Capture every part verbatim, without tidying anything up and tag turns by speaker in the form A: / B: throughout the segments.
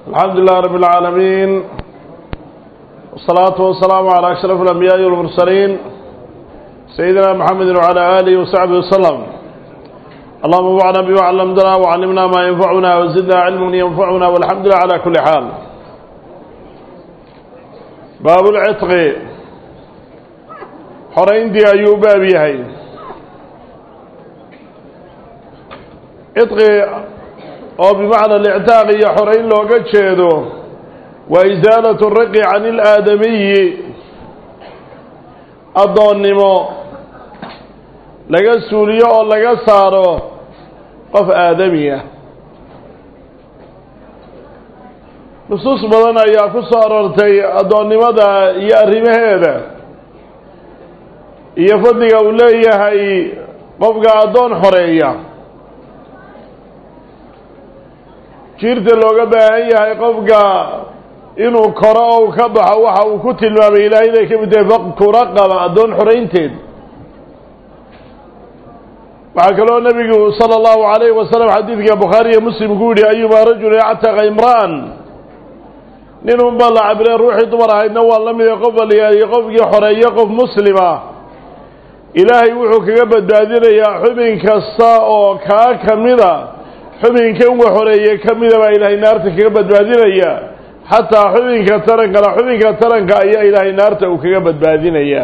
A: الحمد لله رب العالمين والصلاة والسلام على أشرف الأنبياء والمرسلين سيدنا محمد وعلى آله وصحبه وسلم. اللهم انفعنا بما علمتنا وعلمنا ما ينفعنا وزدنا علما ينفعنا والحمد لله على كل حال. باب العتق حرين دي أيوب أبيهي عتق أو بمعنى الاعتاق يا حرين لو قد شهدوا وإزالة الرق عن الآدمي الضنمو لقى السورية أو لقى سارو قف آدمية نصوص بدنا يأكل ساررتي الضنمو دا يأرمه هذا يفضل أوليه هاي قفق أدون حرية jiirta looga baahan yahay qofka inuu koro oo ka baxo waxa uu ku tilmaamay ilaahay inay ka mid tahay faqtu raqaba adoon xoreynteed. waxa kaloo nabigu sallallahu alayhi wasallam xadiidka Bukhari iyo Muslim ku yiri ayuba rajul ya'taqa imraan ninun balla abra ruuxi dumar ahaydna waa la mid qof waliyaay qofkii xoreeyo qof muslima ilaahay wuxuu kaga badbaadinayaa xubin kasta oo ka kamida xubinka uu xoreeyay kamida baa ilaahay naarta kaga badbaadinaya hatta xubinka taranka la xubinka taranka ayaa ilaahay naarta uu kaga badbaadinaya.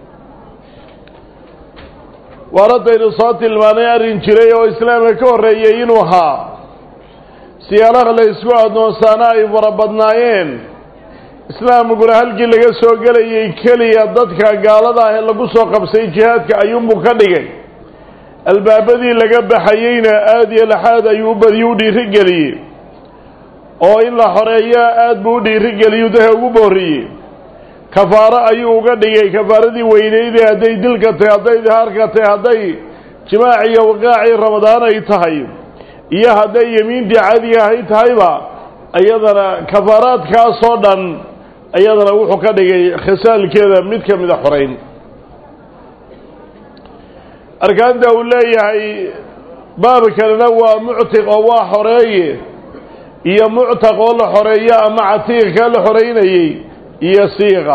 A: waradayna saatil maana arin jiray oo islaamka ka horeeyay inuu ahaa siyaalaha la isku adoonsana ay farabadnaayeen islaamkuna halkii laga soo galayay kaliya dadka gaalada ah ee lagu soo qabsay jihaadka ayuu ka dhigay albaabadii laga baxayayna aad iyo laxaad ayuu badiyuu dhiirigeliyay oo in la xoreeyo aad buu dhiirigeliyay dadka ugu booriyay kafaara ayuu uga dhigay kafaaradii weyneyd ee haday dilka tahay haday dhaarka tahay haday jimaac iyo waqaaci ramadaan ay tahay iyo haday yamiintii caadiga ay tahayba ayadana kafaaraadkaas oo dhan ayadana wuxuu ka dhigay khasaalkeeda mid ka mid ah xoreyn. arkaanta uu leeyahay baabkana waa muctiq oo waa xoreeye iyo muctaq oo la xoreeyo ama catiiq la xoreynayay iyo siiqa.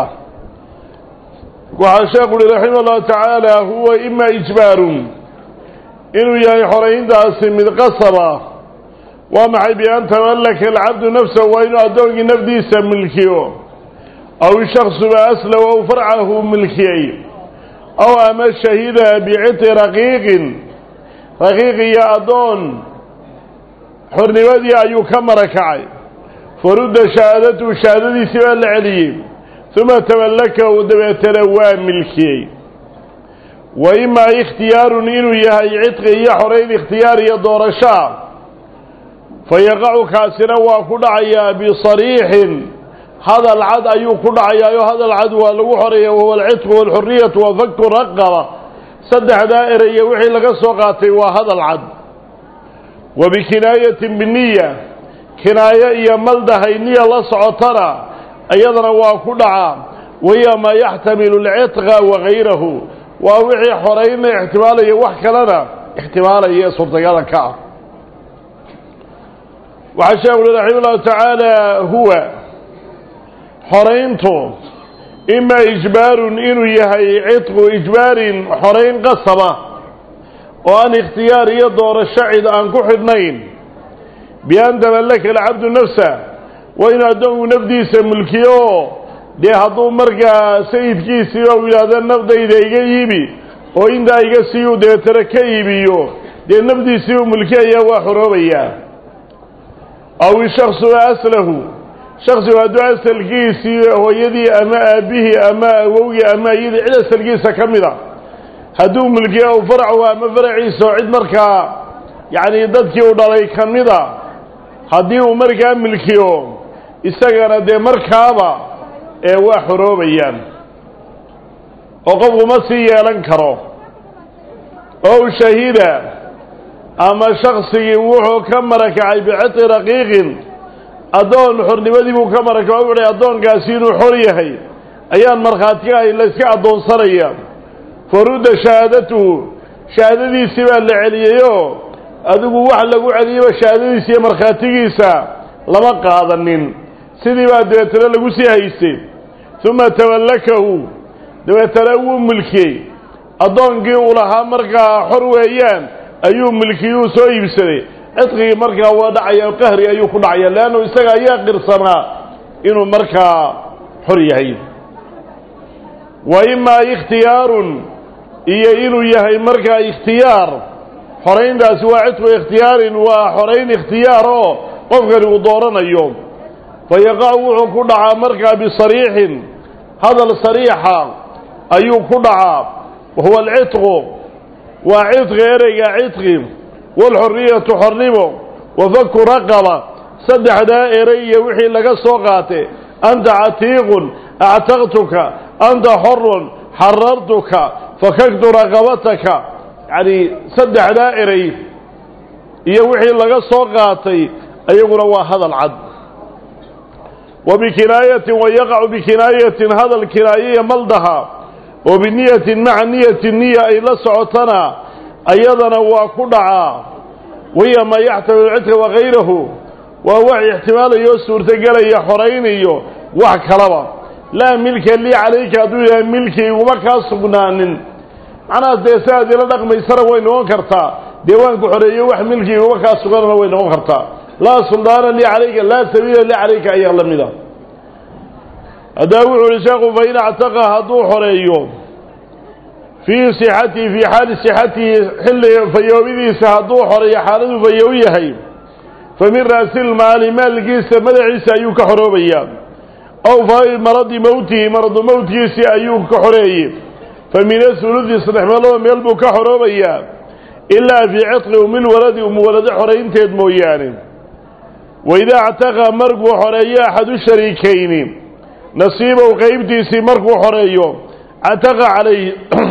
A: waxa sheekhu raximahullah ta'ala huwa imma ijbaarun inuu yahay xoreyntaasi mid qasaba waa maxay biyaan tawallaka al-abd nafsahu wa inuu adoonki nafdiisa milkiyo aw shakhsu asla wa far'ahu milkiyay أو أما الشهيد بعت رقيق رقيق يا أدون حرنبادي أيو كم ركعي فرد شهادته شهادتي سوى العليم ثم تملك ودبت لوام ملكي. وإما اختيار إنو يهي عتق يحرين اختيار يدور الشعب فيقع كاسنا وكدعيا بصريح هذا العد أيو كدعيا هذا العد ولو حرية وهو العتق والحرية وفك الرقبة صدح دائرة يوحي لك سوقاتي وهذا العد. وبكناية بالنية كناية يملدها النية لصعطرة أيضا وكدعا وهي ما يحتمل العتق وغيره ووحي حرين احتمالا يوحك لنا احتمالا يسر تقال كعب. وعشاء رحمه الله تعالى هو حرينته إما إجبار إنه يهي عتق إجبار حرين قصبة وأن اختيار يدور الشعد أن كحرنين بأن تملك العبد نفسه وإن أدوه نفديس ملكيو دي هدو مرقى سيد كيسي وإلى ذا النفد إذا يجيبي وإن دا يقسيو دي تركيبيو دي نفديسيو ملكيه وحروبيا أو الشخص أسله شخص ودعاء سلقيسي هو يدي أما أبيه أما ووي أما يدي على سلقيسة كاملة هدو ملكي أو فرع وما فرعي سوعد مركا يعني ضدكي ودالي كاملة هديو مركا ملكيو استغانا دي مركابا ايوا حروبيان وقفوا مسيا لنكرو أو شهيدا أما شخصي وحو كمرك عي بعطي رقيق أدون حرنبادي بو كمرك وعلي أدون قاسين وحريهي أيان مرخاتيها إلا اسكا أدون صريا فرود شهادته شهادتي سبا اللي عليهيو أدوكو واحد لقو عليه شهادتي سيا مرخاتيسا lama qaadanin sidii baa dabeetana lagu sii haystay uma tawallakahu dabeetana wuu milkiyey addoonkii uu lahaa markaa xor weeyaan ayuu milkiyuu soo iibsaday cidqigii markaa waa dhacaya qahri ayuu ku dhacaya leannu isaga ayaa qirsanaa inuu markaa xor yahay wa imaa ikhtiyaarun iyo inuu yahay markaa ikhtiyaar xorayntaasi waa cidqu ikhtiyaarin waa xorayn ikhtiyaar oo qofkani uu dooranayo fayaqacu wuxuu ku dhacaa markaa bisariixin hadal sariixa ayuu ku dhacaa wahuwa alcidqu waa cidqi ereyga cidqi waalxorriyatu xornimo wafaku raqaba saddexdaa erey iyo wixii laga soo qaatay anta catiiqun actaqtuka anta xorun xarartuka fakaktu raqabataka yacni saddexdaa erey iyo wixii laga soo qaatay ayaguna waa hadal cad wa bikinaayatin wayaqacu bikinaayatin hadal kinaayiya maldaha oo biniyatin maca niyati niya ay la socotana ayadana waa ku dhacaa wahiya maa yaxtamilu cidqa wakayrahu waa wax ixtimaalayo suurtagelaya xorayniyo wax kalaba laa milka lii calayka hadduu yahay milki iguma kaa sugnaanin macnahaas dee si aad ila dhaqmaysana way noqon kartaa dee waan ku xoreeyo wax milki iguma kaa suganana way noqon kartaa laa suldaana lii calayka laa sabiila lii calayka ayaa la mida haddaa wuxuu uhi sheekhu fa in actaqa hadduu xoreeyo fii sixatihi fii xaali sixatihi xilli fayoobidiisa hadduu xoreeyo xaaladuu fayow yahay fa min ra'silmaali maalkiisa madaxiisa ayuu ka xoroobayaa aw fa maradi mowtihi maradu mowtkiisii ayuu ka xoreeyey fa min asuludi saddex meelood meel buu ka xoroobayaa ilaa fii cidqi umilwaladi umuwalado xoraynteed mooyaane waidaa actaqa markuu xoreeyo axadu shariikayni nasiibow qaybtiisii markuu xoreeyo cataqa calayhi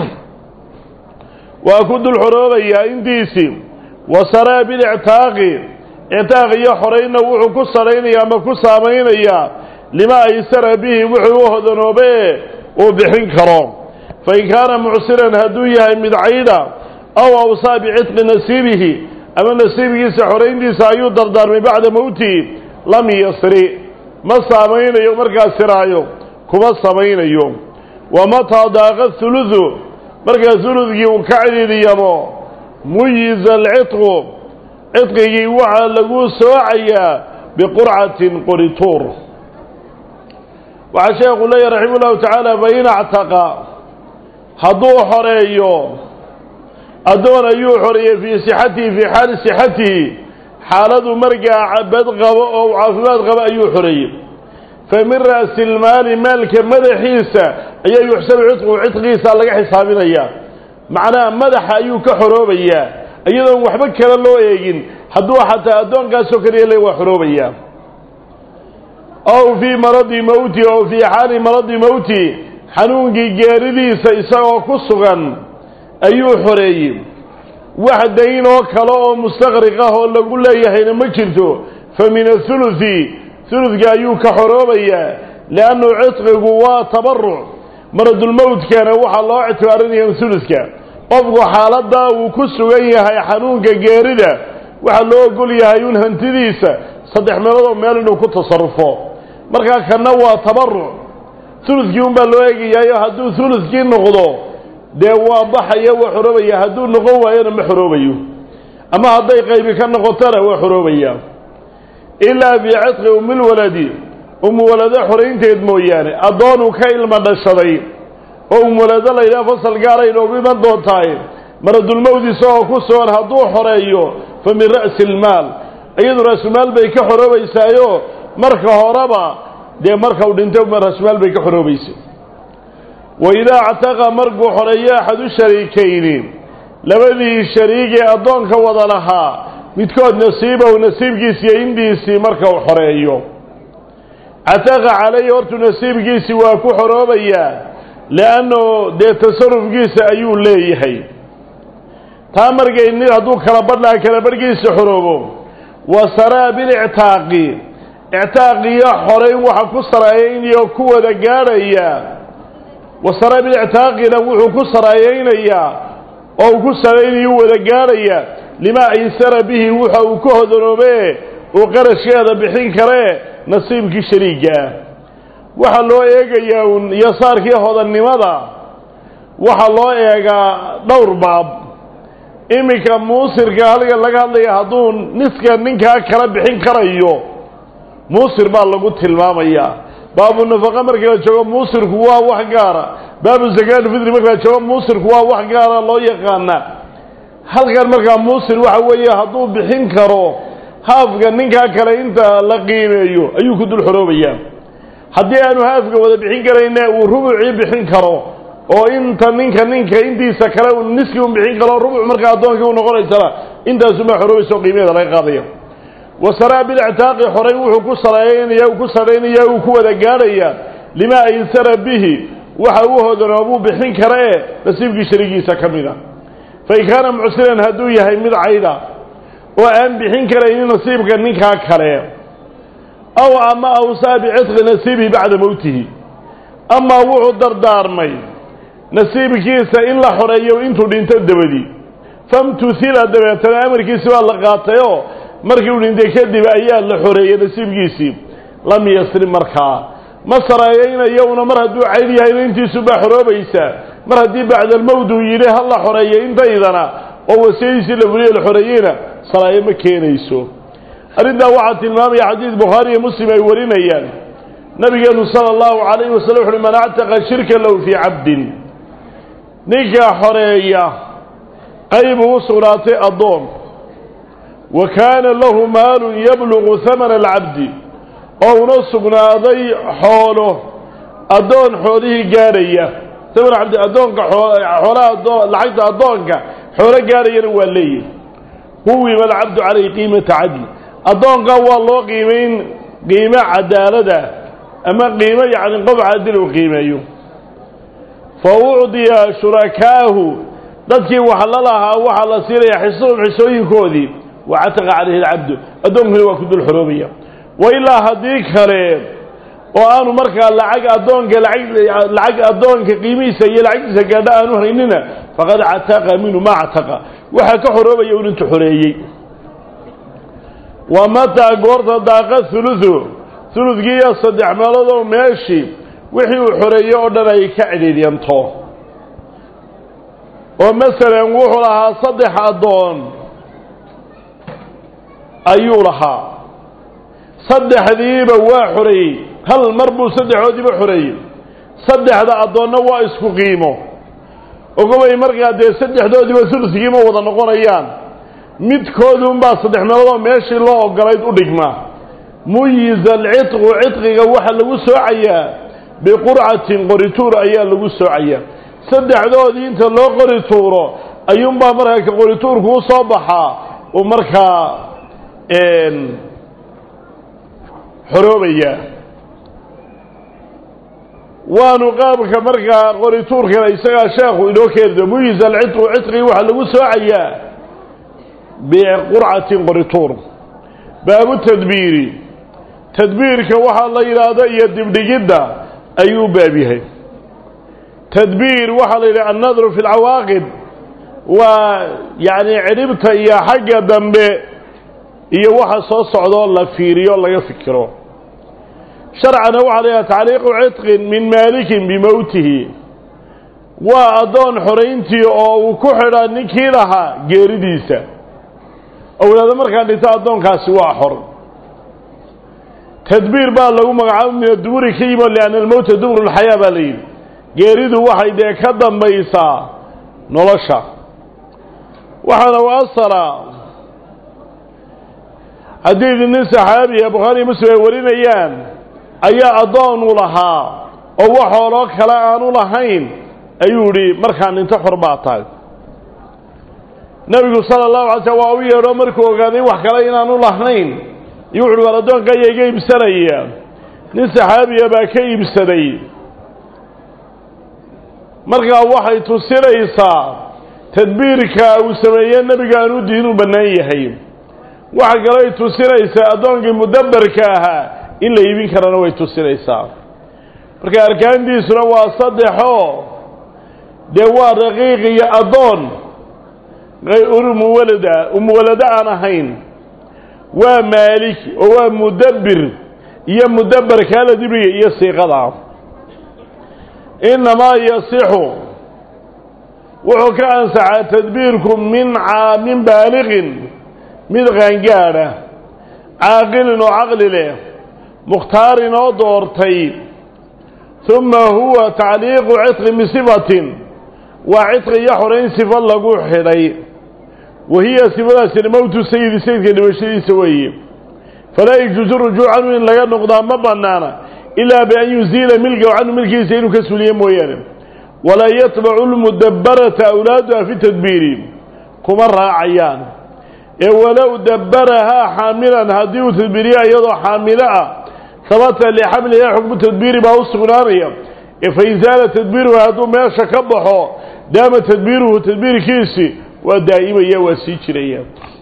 A: waa ku dul xoroobayaa intiisii wa saraa bilictaaqi ictaaq iyo xoraynna wuxuu ku saraynayaa ama ku saamaynayaa lima aysara bihi wuxuu u hodanoobe uu bixin karo fain kaana mucsiran hadduu yahay mid cayda aw awsaa bicitqi nasiibihi ama nasiibkiisa xorayntiisa ayuu dardaarmay bacda mowtihi lam yasri ma saamaynayo markaa siraayo kuma samaynayo wamataa daaqa huludu markaa huludkii uu ka cidhiidhiyamo muyiza alcidqu cidqigii waxaa lagu soocayaa biqurcatin qorituur waxaa sheekhu leeyahy raximah ullahu tacaala fain actaqa hadduu xoreeyo addoon ayuu xoreeyey fii sixatihi fii xaali sixatihi xaaladu markaa bad qabo oo caafimaad qabo ayuu xoreeyey fa min ra'si ilmaali maalka madaxiisa ayaa yuxsabu cidquhu cidqiisa laga xisaabinayaa macnaha madaxa ayuu ka xoroobayaa iyadoon waxba kale loo eegin hadduu xataa addoonkaasoo kaliya le waa xoroobayaa aw fii maradi mowti ow fii xaali maradi mowti xanuunkii geeridiisa isagoo ku sugan ayuu xoreeyey wax dayn oo kale oo mustaqriq ah oo lagu leeyahayna ma jirto fa min athuluthi huludka ayuu ka xoroobayaa liannu cidqigu waa tabaruc maradulmowtkana waxaa loo ictibaarinaya huludka qofku xaaladdaa uu ku sugan yahay xanuunka geerida waxaa loo ogol yahay un hantidiisa saddex meeloodoo meel inuu ku tasarufo markaa kanna waa tabaruc huludkii unbaa loo eegayaayo hadduu huludkii noqdo dee waa baxaya waa xoroobaya hadduu noqon waayona ma xoroobayo ama hadday qaybi ka noqotona waa xoroobayaa ilaa bicitqi umilwaladi umuwalado xoraynteed mooyaane addoonuu ka ilma dhashaday oo umwalado laydhaha fasal gaara inoogu iman doontaay maradulmowd isagoo ku sugan hadduu xoreeyo fa min ra'si ilmaal iyadu ra'sumaal bay ka xoroobaysaayo marka horeba dee marka uu dhintay ra'sumaal bay ka xoroobaysay waidaa actaqa markuu xoreeyo axadu shariikayni labadii shariigee addoonka wada lahaa midkood nasiibahu nasiibkiisiiyo indiisii marka uu xoreeyo cataqa calayhi hortuu nasiibkiisii waa ku xoroobayaa li'annu dee tasarufkiisa ayuu leeyahay taa markay nin hadduu kala badhnaa kala badhkiisa xoroobo wa saraa bilictaaqi ictaaqiyo xorayn waxa ku saraayaynaya ku wada gaadhaya wa saraa bilictaaqina wuxuu ku saraayaynayaa oo uu ku saraynayu wada gaadhaya limaa aysara bihi wuxa uu ka hodanoobe وقرش هذا بحين كره نصيب كي شريكه وحلو إيجا يسار كي هذا النمذا وحلو إيجا دور باب إمك موسر قال لك قال لي هذون نسك منك كره بحين كريو موسر بالله قلت المامية باب النفقة مركز جواب موسر هو وحجارة باب الزكاة الفطر مركز جواب موسر هو وحجارة الله يقانا هل كان مركز موسر وحوية هذون بحين كرو هافقا نينكا كلا انت لقيمه ايو ايو كدو الحروبية حدي انو هافقا وذا بحين كلا انا وربعي بحين كرو او انت نينكا نينكا انتي سكرا ونسكي بحين كرو ربع مركا ادونك ونقول ايسرا انت سمع حروبي سو قيمه لا قاضيه وسرى بالاعتاق حرين وحو كسرين يا كسرين يا كودا غاريا لما يسر به وحو هدرابو بحين كرا نصيبكي شريكيسا كميدا فكان معسرا هدو يحيى مid عيدا وأن بحين كرين نصيبك منك كريم أو أما أوصى بعتق نصيبه بعد موته أما وعو دردار مي نصيبك كيسا إلا حرية وإنتو دين تدبدي فامتثيل الدبات الأمر كيسوا اللقاطيو مركب دين تكدب أيام لحرية نصيب كيسي لم يصر مركا مصر أيين يوم مرهدو عيدي هاي انتي سبا حروبيسا مرهدي بعد الموت ويليها الله حرية انت إذنا وهو سيسي لفرية الحريين صلاة مكينيسو أريد وعد المام يا حديث بخاري مسلم يورينا يعني نبي صلى الله عليه وسلم من اعتق شركا له في عبد نيكا حرية قيب وصلاته الضوم وكان له مال يبلغ ثمن العبد أو نصبنا ذي حوله الدون حوله جارية ثمن عبد الدون حوله العيد الدون حوله جارية وليه هو العبد عليه قيمة عدل أظن قوى الله قيمين قيمة عدالة أما قيمة يعني قبع عدل وقيمة فوعدي شركاه ذاتي وحللها وحل سيري يحسون حسوين كودي وعتق عليه العبد أظن هو كد الحروبية وإلا هديك خريب وأنا مركا لعق أظن لعق أظن كقيمي سيء لعق زكاة أنه هيننا فقد عتق منه ما عتق وحكى حروبية وننت حريي ومتى قرط داق الثلث ثلث جيه صدح مالده ماشي وحي حرية ودنا يكعدين ينطو ومثلا وحلها صدح أضون أيولها صدح ذيب وحري هل مربو صدح ذيب حري صدح ذا أضون واسكو قيمه وقوي مرقى دي صدح ذيب ثلث قيمه وضنقون أيام midkoodun baa saddex meelood meeshii loo ogolayd u dhigma muyiz al-itq itqiga waxa lagu soocayaa biqur'atin qorituur ayaa lagu soocayaa saddexdoodii inta loo qorituuro ayuun baa markaa qorituurku soo baxaa oo markaa een xoroobaya waanu qaabka markaa qorituurka isaga sheekhu inoo keedo muyiz al-itq itqi waxa lagu soocayaa بقرعة قرطور باب التدبير تدبير كوحا الله يرادا يدب جدا أيوب بابيه تدبير وحا الله النظر في العواقب ويعني عربت يا حاجة دنبه هي وحا صوص عضو الله فيريو الله يفكره شرعنا وحا تعليق عتق من مالك بموته وأضون حرينتي أو كحرا نكيرها جيرديسة أولا مركان لتأذون كاسوا حر تدبير بقى لو مقعد من الدبور كيما لأن الموت دبر الحياة بلين يريد واحد يكدم بيسا نلشا واحد وأصل حديث الناس صحابي أبو خالي مسلم ورين أيام أيا أضون لها أو حولك لا أنو لهين أيوري مركان انتحر باطل نبي صلى الله عليه وسلم وأويه مركو وقاضي وحكالين أنو لهين يوعد ولدون كي يجيب سنية نسحابي أبا كيب سنية مركا وحي تسيريسا تدبيرك وسميين نبي قانو دينو بنايهين وحكالي تسيريسا أدونك مدبركاها إلا يبين كرانوي تسيريسا مركا أركان دي سنوا صدحو دوار رقيقي أدون غير أم ولدة أم ولدة أنا هين ومالك ومدبر يا مدبر كالا دبري يا سيقضا إنما يصح وحكا أنسع تدبيركم من عام بالغ من غنقارة عاقل وعقل له مختار ودورتي ثم هو تعليق عتق بصفة وعتق يحرين صفة لقوح حري وهي صفة موت السيد السيد كالبشري سويه فلا يجوز الرجوع عنه إن لقد نقضى مبنانا إلا بأن يزيل ملكه عنه ملكه سينه كسوليا مويانا ولا يتبع المدبرة أولادها في تدبيره كمرها عيان ولو دبرها حاملا هديه تدبيرها يضع حاملها ثبت لحملها حكم التدبير بأوس غناريا فإزالة تدبيرها هدو ما شكبحه دام تدبيره تدبير كيسي ودائما يوسي شريا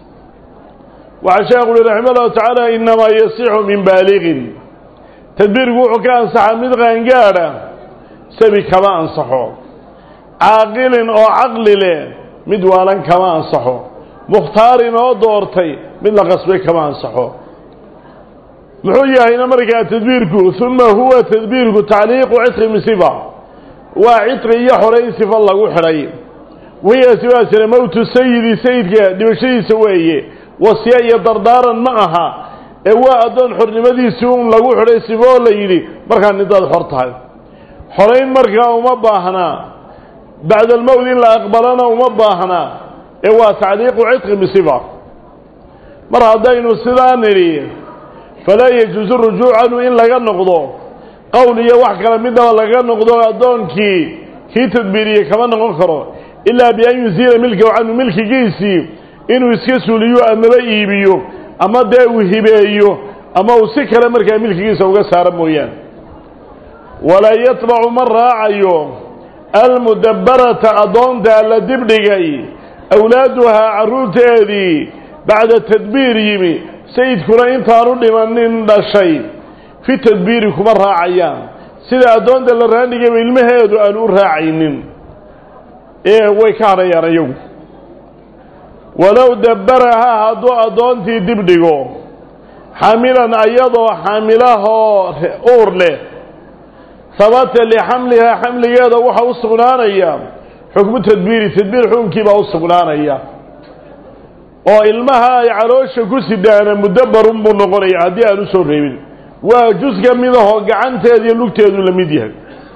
A: وعشان يقول رحمه الله تعالى إنما يصيح من بالغ تدبير قوحه كان صحا مدغا انقارا سبي كما انصحه عاقل او عقل له مدوالا كما انصحه مختار او دورتي من قصبي كما انصحه محوية هنا مركا تدبيركو ثم هو تدبيركو تعليق عتق مصفة وعتق يحرين صفة الله وحرين وهي سواسل موت السيد سيدك دمشي سويه وصياء دردارا معها ايوا ادون حرنمدي سوون لغو خري سيبو لا يري marka nidaad xortahay xoreyn marka uma baahna بعد الموت لا اقبلنا وما باهنا ايوا تعليق عتق بصفه مر هدaynu sidaan niri فلا يجوز الرجوع عنه إن لغا نقضو قولي wax kala mid ah laga noqdo adoonkii kii tadbiiriye kama noqon karo illa bi an yuzila milka عنه milkigiisi inuu iska suuliyo ama la iibiyo ama dee uu hibeeyo ama uu si kale markaa milkigiisa uga saaro mooyaan wala yatba'u man raacayo almudabbarata adoonta la dibdhigay awlaaduha caruurteedii bacda tadbiir yimi sayidkuna intaanu dhimanin dhashay fi tadbiiri kuma raacayaan sida adoonta la raanigay ilmaheedu aan u raacaynin ee way ka harayaan iyagu ولو دبرها هدو أدونتي دبدغو حاملا أيضا حامله أور له ثبت لحملها حمل يدا وحا وصغنان أيام حكم التدبير تدبير حكم كيبا وصغنان أيام وإلمها يعروش كسي دانا مدبر بنغري عدي أنسو الرئيب وجزء منه قعنت هذه اللوكت هذه لمديها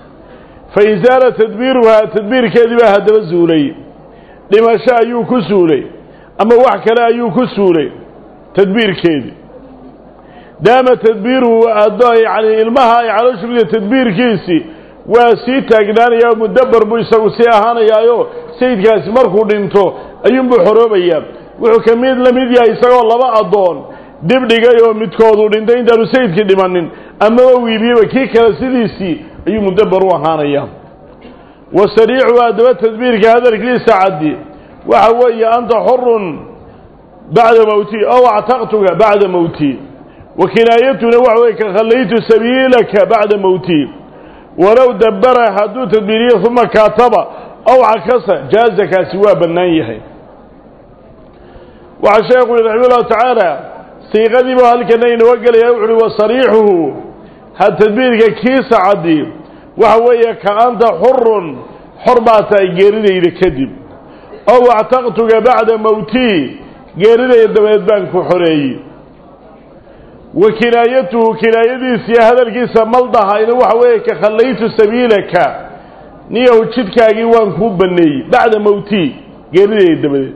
A: فإزالة تدبيرها تدبير كذبها هذا الزولي لما شاء يكسولي أما واحد لا يكسولي تدبير كيدي دام تدبيره أدى يعني المها على شكل تدبير كيسي وسيت أجنان يا مدبر بيسوي سياهنا يا يو سيد جالس مركو دينتو أيام بحروب أيام وحكميد لم يدي يسوي الله ما أضون دبدي جايو متكودو دينتين دارو سيد كده منن أما هو يبيه كيك سيديسي أيام مدبر وهانا أيام والسريع وأدوات تدبير كهذا الكليس عدي وحوي أنت حر بعد موتي أو اعتقتك بعد موتي وكنايتنا وحوي خليت سبيلك بعد موتي ولو دبر حدو تدبيرية ثم كاتب أو عكس جازك سوى بنايه وعشان يقول رحمه الله تعالى سيغذب هالكنين وقال يوعد وصريحه هل تدبيرك كيس عدي وحوي كأنت حر حربات جيريدي لكذب أو اعتقتك بعد موتي جيريدي الدبيدبانك حري وكنايته كنايتي سي هذا الكيس ملضها إنه وحويك خليت سبيلك نيه وشدك أجيوان كوبني بعد موتي جيريدي الدبيد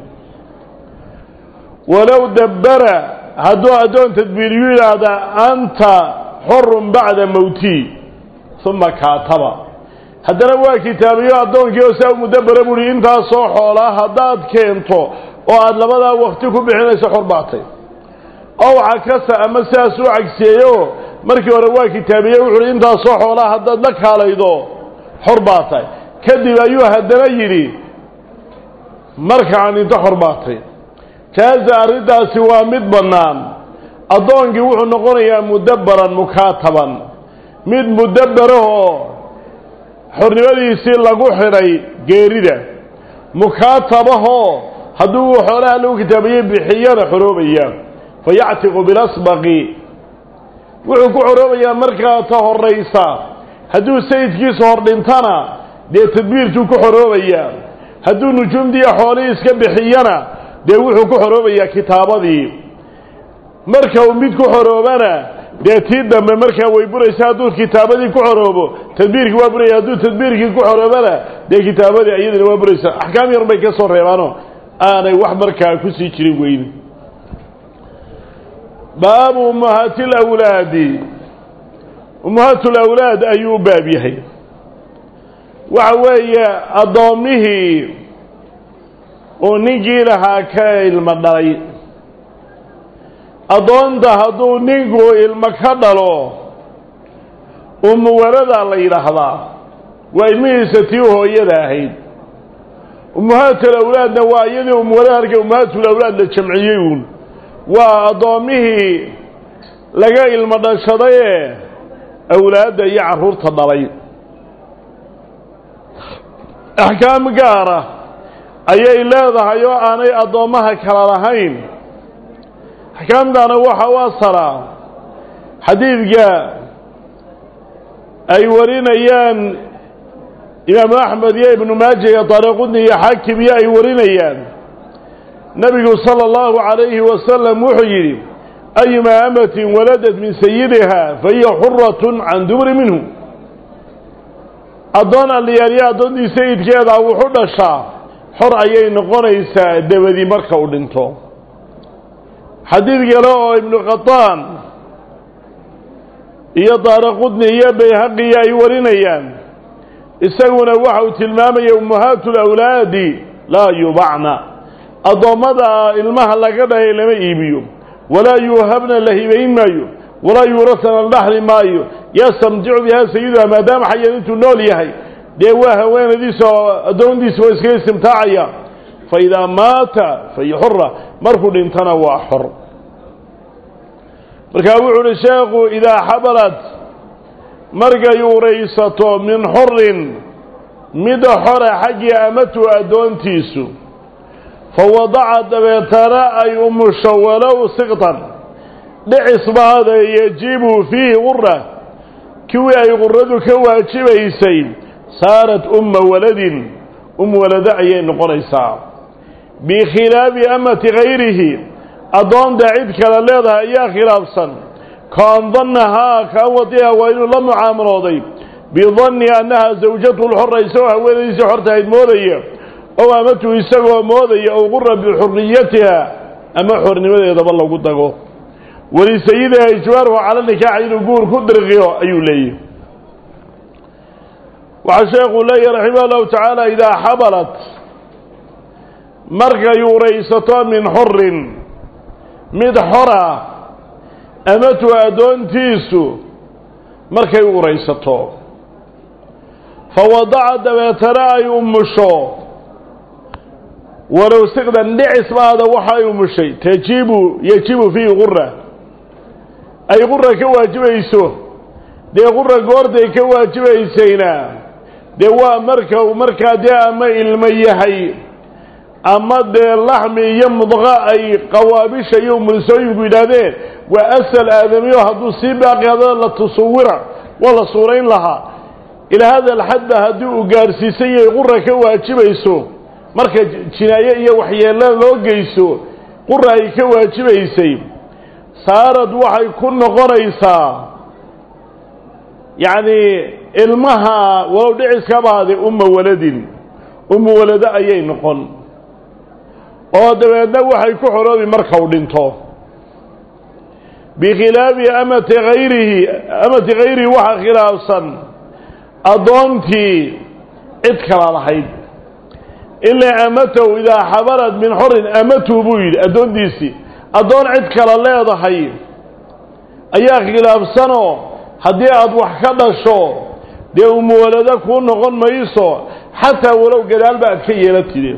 A: ولو دبر هدو هدون تدبيريون هذا أنت حر بعد موتي ثم كاتب هذا هو كتابي أدون كيوسا مدبر بولي انت صحولا هداد كينتو وعد لبدا وقتكم بحين سحر باطي أو عكس أما ساسو عكسيو مركي وروا كتابي وحولي انت صحولا هداد لك هاليدو حر باطي كذب أيها هدنا يري مركي عن انت حر باطي كذا ردا سوى مد بنان أدون كيوحو نقريا مدبرا مكاتبا مد مدبره xornimadiisii lagu xiray geerida mukaatabaho hadduu xoolaha lagu kitaabiyey bixiyana xoroobaya فيعتق بالأسبق وحكو حروبيا مركا تهريسا هدو سيد كيس هردنتنا دي تدبير توكو حروبيا هدو نجوم دي حواليس كبحيانا دي وحكو حروبيا كتابة دي مركا وميدكو حروبانا دي تيدا من مركا ويبوريسا هدو كتابة دي كو حروبو تدبير كو وابوريا هدو تدبير كو حروبانا دي كتابة دي أيضا وابوريسا أحكام يرمي كسر ريبانو أنا وحمركا كسي كريم وين باب أمهات الأولاد أمهات الأولاد أيو بابيه وعوي أضامه ونجي لها كالمدري أضام ده هدو نيجو المكدلو أم ولد الله يرحضا وإلمي ستيوه يداهيد أمهات الأولاد نوايد أم ولد أمهات الأولاد للجمعيون وأضامه لقى المدرسة أولاد يعرور تضلي أحكام قارة أي إلا ذهيو أنا أضامها كرارهين أحكام دانا وحواصرة حديث جاء أي ورين أيان إمام أحمد يا ابن ماجه يطارقني يا حاكم يا أي ورين أيان نبي صلى الله عليه وسلم وحيري أيما أمة ولدت من سيدها فهي حرة عن دبر منه أظن اللي يريد أظن سيد كذا وحر الشعب حر أيين قريسة دبدي مركة ودنتو حديث قالوا ابن قطان يطار قدني يا بيهقي يا يورينيان يسوون وحو تلمامي أمهات الأولاد لا يبعنا أضمدا المها لقده لما يبيو ولا يوهبن لهبين مايو ولا يورثن البحر مايو يستمتع بها سيدها ما دام حيانته نول يحي ديواها وين ديسو دون ديسو اسكي استمتاعيا فإذا مات فهي حرة مرفض انتنوى حر مركاوع الشيخ إذا حبلت مرقى يوريسة من حر مد حر حقي أمته أدون تيسو فوضع دبيتنا أي أم الشولو سقطا لعصب هذا يجيب فيه غرة كوي أي غرة كواجب يسيل صارت أم ولد أم ولد أيين قريسا بخلاف أمة غيره أضان دعيد كالليضة أيها خلافا كان ظنها كأوضيها وإن لم عامراضي بظن أنها زوجته الحرة يسوها وإن حرتها المولية أو أمته يسوى موضي أو غرة بحريتها أما حرني ماذا يدب الله قدقه ولسيدها إجواره على النكاح يقول كدر غيره أيو ليه وعشاق الله رحمه الله تعالى إذا حبلت مرقى يوريسة من حر مد حرة أمته أدون تيسو مرقى يوريسة فوضع دباتراء أم الشوق ولو استخدم نعس هذا وحي ومشي تجيب يجيب فيه غرة أي غرة كواجب يسوه دي غرة قوردي كواجب يسينا دي وا مركة ومركة دي أما الميحي أما دي اللحم يمضغى أي قوابش يوم من سوي قدادين وأسل آدمي وحدو سيباقي هذا لا تصوره ولا صورين لها إلى هذا الحد هدو قارسيسي غرة كواجب يسوه marka jinaaye iyo waxyeelada loo geyso quraay ka waajibaysay saarad waxay ku noqonaysaa yaani ilmaha walow dhicis ka baade umma waladin umma walada ayay noqon oo dabeedna waxay ku xoroobi marka uu dhinto bikhilaafi amati ghayrihi amati ghayri waxa khilaafsan adoontii cid kala lahayd إلا أمته إذا حبلت من حر أمته بويل أدون ديسي أدون عد كلا لا يضحي أيها خلاف سنة هدي أضوح كذا شو دي أم ولدك ونغن ميسو حتى ولو قلال بعد كيلتي دي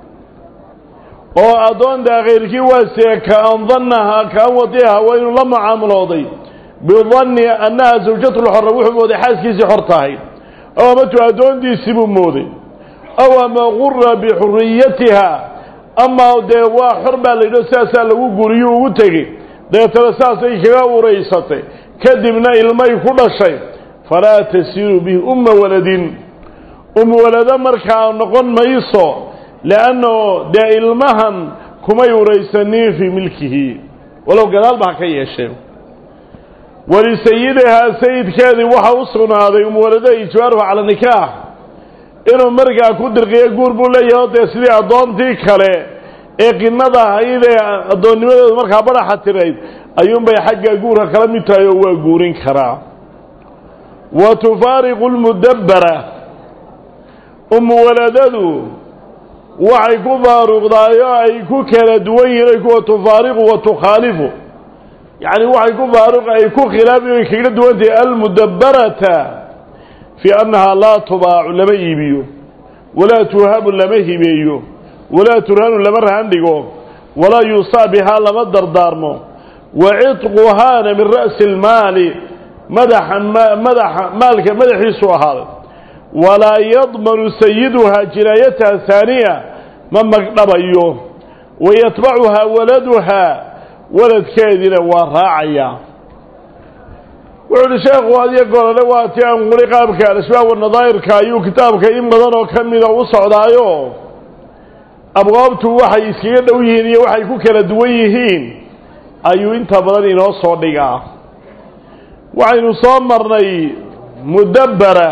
A: وأدون دا غير كواسي كأن ظنها كأن وطيها وإن لما عامل وضي بظن أنها زوجة الحر وحبودي حاس كيسي حرطاهي أو أمته أدون ديسي بموضي أو ما غر بحريتها أما دوا حربا لدو ساسا لو غريو وتغي deetana saasay kaga uuraysatay kadibna ilmay ku dhashay falaa tasiiru bihi umma waladin um walada markaa noqon mayso li'anno dee ilmahan kumay uraysanin fii milkihi walow gadaal baa ka yeesheen walisayidahaa sayidkeedii waxa u sugnaaday um walada ijbaaruhu cala nikaax inuu markaa ku dirqiyo guur buu leeyahay dee sidii addoontii kale ee qinnada ahayd ee addoonnimadeedu markaa badhaxa tirayd ayuunbay xagga guurka kala mid tahay oo waa guurin karaa wa tufaariqu lmudabbara um waladadu waxay ku faaruqdaay oo ay ku kala duwan yihiin kuwa tufaariqu wa tukhaalifu yacni waxay ku faaruq ay ku khilaafi ay kaga duwan tahay almudabbarata fii annahaa laa tubaacu lama iibiyo walaa tuhabu lama hibeeyo walaa turhanu lama rahan dhigo walaa yuusaa bihaa lama dardaarmo wa cidquhaana min ra'si almaali madaxa madaxa maalka madaxiisu ahaaday walaa yadmanu sayiduhaa jinaayataha haaniya ma magdhabayo wayatbacuhaa waladuhaa waladkeediina waa raacayaa wuxuu uhi sheekhu adiga golole waa ti aan quli qaabka al-ashbaah wanadaa'irka ayuu kitaabka in badan oo ka mida u socdaayo abwaabtu waxay iskaga dhow yihiin iyo waxay ku kala duwan yihiin ayuu inta badan inoo soo dhigaa waxaynu soo marnay mudabbara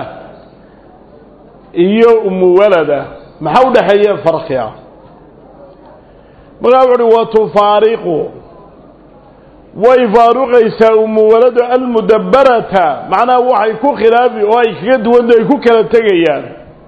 A: iyo umuwalada maxaa u dhaxeeya farqiga markaa wuxu uhi wa tufaariqu way faaruqaysaa umuwaladu almudabbarata macnaha waxay ku khilaafi oo ay kaga duwanta ay ku kala tegayaan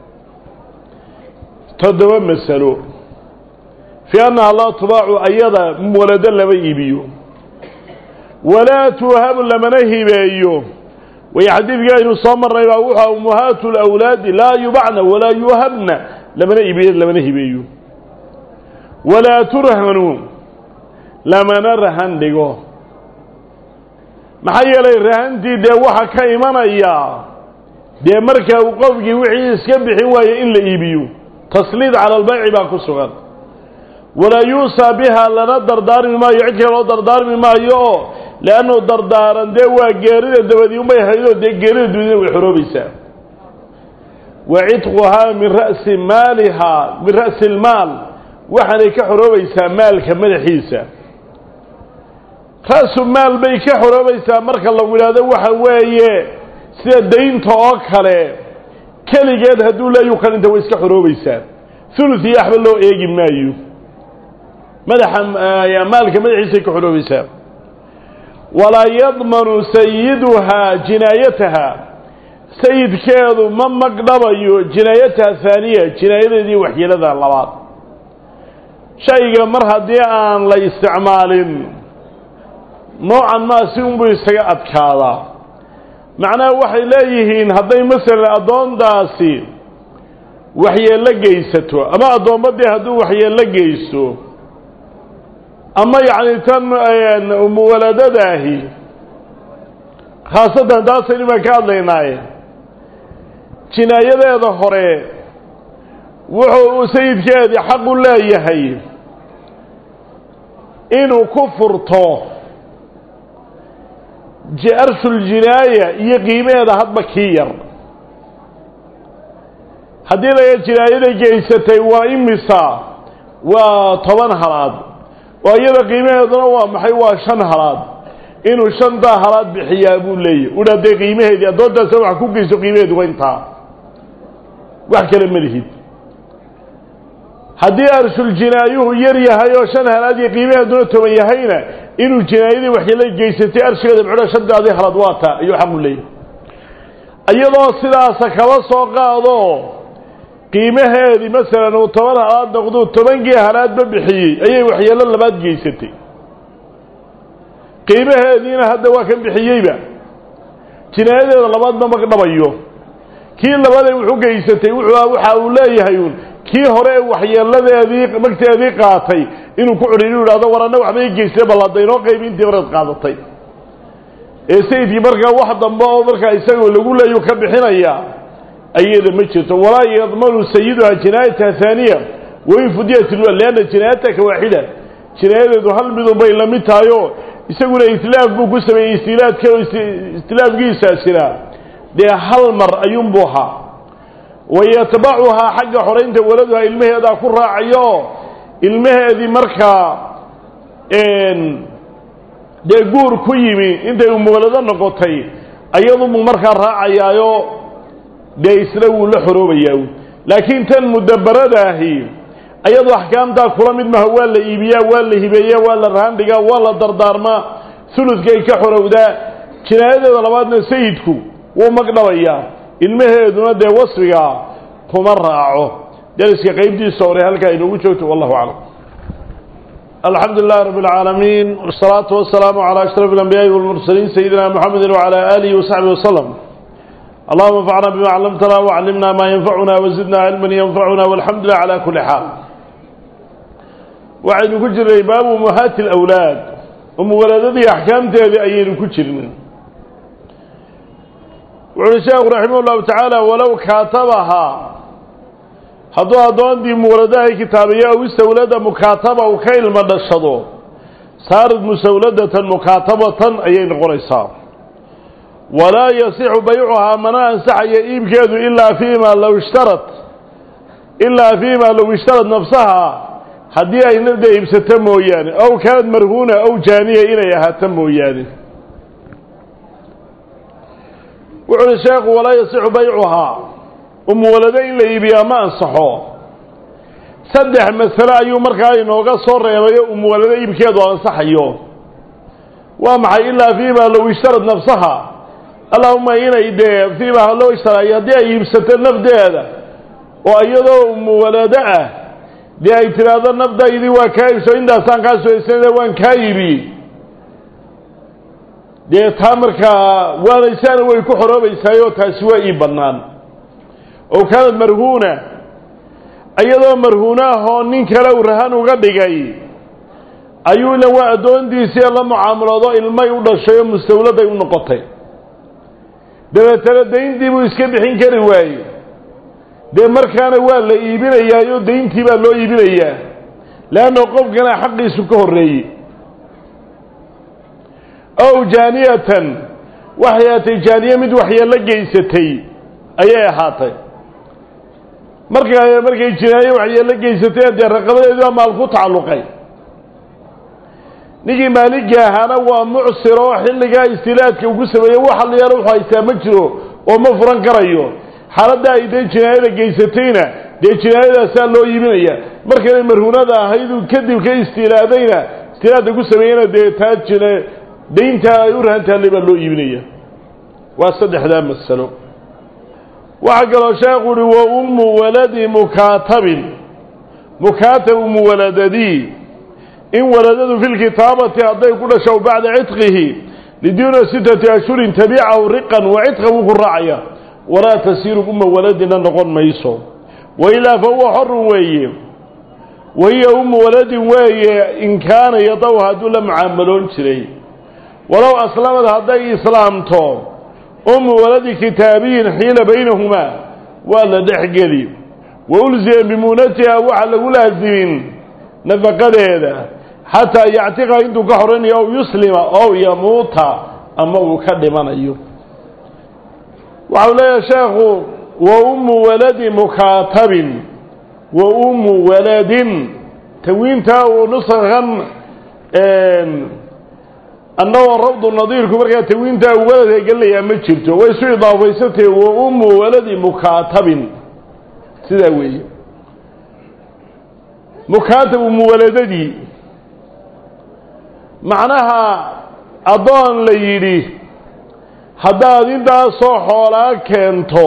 A: toddoba masalo fii annaha laa tubaacu ayada muwalado lama iibiyo walaa tuhabu lamana hibeeyo way xadiidkii aynu soo marnay baa wuxua ummahaatu lawlaadi laa yubacna walaa yuhabna lamana iibiyo lamana hibeeyo walaa turhanu lamana rahan dhigo maxaa yeelay rahantii dee waxa ka imanaya dee markaa uu qofkii wixii iska bixin waayo in la iibiyo tasliid cala albayci baa ku sugan walaa yuusaa bihaa lana dardaarmi maayo cid kale loo dardaarmi maayo oo leannu dardaaran dee waa geerida dabadii unbay haydoo dee geerida duniya way xoroobaysaa wa cidquhaa min ra'si maalihaa min ra'si almaal waxaanay ka xoroobaysaa maalka madaxiisa ra'su maal bay ka xoroobaysaa marka lagu yidhaahdo waxa weeye sida daynta oo kale keligeed hadduu leeyu kalinta way iska xoroobaysaa thuluth iyo waxba loo eegi maayo madaxa maalka madaxiisay ka xoroobaysaa walaa yadmanu sayiduhaa jinaayataha sayidkeedu ma magdhabayo jinaayataha haaniya jinaayadeedii waxyeelada labaad shayga mar haddii aan la isticmaalin noocan maa si unbuu isaga adkaadaa macnaha waxay leeyihiin hadday masalan addoontaasi waxyeello geysato ama addoommadii hadduu waxyeello geysto ama yacni tan umuwaladadaahi khaasatan taasaynu baan ka hadlaynaaye jinaayadeeda hore wuxuu sayidkeedii xaq u leeyahay inuu ku furto arsuljinaaya iyo qiimaheeda hadba kii yar haddii laga jinaayaday geysatay waa imisa waa toban halaad oo iyada qiimaheeduna waa maxay waa shan halaad inuu shantaa halaad bixiyaa buu leeyahy udha dee qiimaheedii addoontaasa wax ku geyso qiimaheedu waa intaa wax kale ma lihid haddii arsuljinaayuhu yar yahay oo shan halaad iyo qiimaheeduna toban yahayna inuu jinaayadii waxyeelo geysatay arshigeeda muxuudha shantaadii halaad waa taa ayuu xaq u leeyahay iyadoo sidaasa kaba soo qaado qiimaheedii masalan uu toban halaad noqduu tobankii halaadba bixiyey ayay waxyeelo labaad geysatay qiimaheediina hadda waa kan bixiyeyba jinaayadeeda labaadba magdhabayo kii labadee wuxuu geysatay wuxuu waxa uu leeyahay uun kii hore waxyeeladeedii magteedii qaatay inuu ku cudhiyo yidhahdo war anna waxba ii geystay bal hadda inoo qaybi intii horeed qaadatay ee sayidkii markaa wax dambe oo markaa isagoo lagu leeyu ka bixinaya ayada ma jirto walaa yadmanu sayiduha jinaayataha haaniya wain fudiyat ilwal lianna jinaayataka waaxida jinaayadeedu hal midun bay la mid tahay oo isaguna itlaaf buu ku sameeyey istilaadka istilaafkiisaasina dee hal mar ayuunbuu ahaa wayatbacuhaa xagga xoraynta waladuha ilmaheedaa ku raacayo ilmaheedii markaa dee guur ku yimi intay umuwalado noqotay ayadunbuu markaa raacayaayo dee isna wuu la xoroobayaa laakiin tan mudabbaradaahi ayadu axkaamtaa kula mid maha waa la iibiyaa waa la hibeeyaa waa la rahandhigaa waa la dardaarmaa suludkay ka xorowdaa jinaayadeeda labaadna sayidku wuu magdhabayaa ilmaheeduna dee wasfigaa kuma raaco dariska qaybtiisa hore halkaa inoogu joogto wallahu aclam alxamdu lilahi rabbi alcaalamiin wasalaatu wasalaamu calaa ashraf alambiyaai walmursaliin sayidina muxamedi wacalaa aalihi wasaxbihi wasalam allahuma anfacna bima callamtana waclimna maa yanfacuna wazidna cilman yanfacuna walxamdu lilah cala kuli xaal waxaynu ku jirnay baabu umuhaati alawlaad umuwaladadii axkaamteedii ayaynu ku jirnay wuxu uhi sheekhu raximah llahu tacaala walow kaatabahaa hadduu addoontii muwaladahay kitaabiya aw istawlada mukaataba uu ka ilma dhashado saarid musawladatan mukaatabatan ayay noqonaysaa walaa yasixu baycuhaa mana ansaxaya iibkeedu ilaa fiima low ishtarat ilaa fiima low ishtarad nafsaha haddii ay nafda iibsato mooyaane ow kaanad marhuuna ow jaaniya inay ahaato mooyaane wuxu uhi sheekhu walaa yasixu baycuhaa umuwalado in la iibiyaa ma ansaxo saddex masale ayuu markaa inooga soo reebayo umuwalado iibkeedu ansaxayo waa maxay ilaa fiima low ishtarad nafsaha allahuma inay dee fiima low ishtaray haddii ay iibsato nafdeeda oo iyadoo umuwalado ah dee ay tidhaahdo nafdaydii waa kaa iibso intaasaan kaa soysanada waan kaa iibiyey dee taa markaa waanaysaana way ku xoroobaysaayoo taasi waa ii bannaan oo kaanad marhuuna iyadoo marhuuna ahoo nin kale uu rahan uga dhigay ayuu ilan waa addoontiisii la mucaamaloodo ilmay u dhashay oo mustawladay u noqotay dabeetana dayntii buu iska bixin kari waaye dee markaana waa la iibinayaayoo dayntii baa loo iibinayaa leanna qofkana xaqiisu ka horreeyey ow jaaniyatan waxay ahaatay jaaniye mid waxyeello geysatay ayay ahaatay marka markay jinaaye waxyeello geysatay dee raqabadeedii baa maal ku tacalluqay ninkii maaligii ahaana waa mucsir oo xilligaa istilaadka uu ku sameeyey wax haliyaalo wuxuu haystaa ma jiro oo ma furan karayo xaaladda ay dee jinaayada geysatayna dee jinaayadaasaa loo iibinaya markanay marhuunada ahayduu kadib ka istilaadayna istilaadka ku sameeyeyna dee taa jina dayntaa ay u rahantaallay baa loo iibinaya waa saddexdaa masalo waxaa kaloo sheekhu uhi wa ummu waladi mukaatabin mukaatab umu waladadii in waladadu fi lkitaabati hadday ku dhasho bacda cidqihi liduuna sittati ashhurin tabicahu riqan wa cidqa wuu ku raacaya walaa tasiiru umma waladina noqon mayso wailaa fa huwa xorun weeye wahiya ummu waladin weeye in kaana yadaw hadduu la mucaamaloon jiray walow aslamad hadday islaamto ummu waladi kitaabiyin xiila baynahumaa waa la dhexgeli wa ulziya bimuunatiha waxa lagu laasimin nafaqadeeda xataa yactiqa intuu ka xoranayo ow yuslima ow yamuuta ama uu ka dhimanayo waxau leeyahay sheekhu wa ummu waladi mukaatabin wa ummu waladin tawiintaa uu nuskan annagoo rabdu nadiirku markaa tawiintaa uu waladka gelinayaa ma jirto way isu idaafaysatay wa ummu waladi mukaatabin sidaa weeye mukaatab umu waladadii macnaha addoon la yidhi haddaad intaasoo xoolaa keento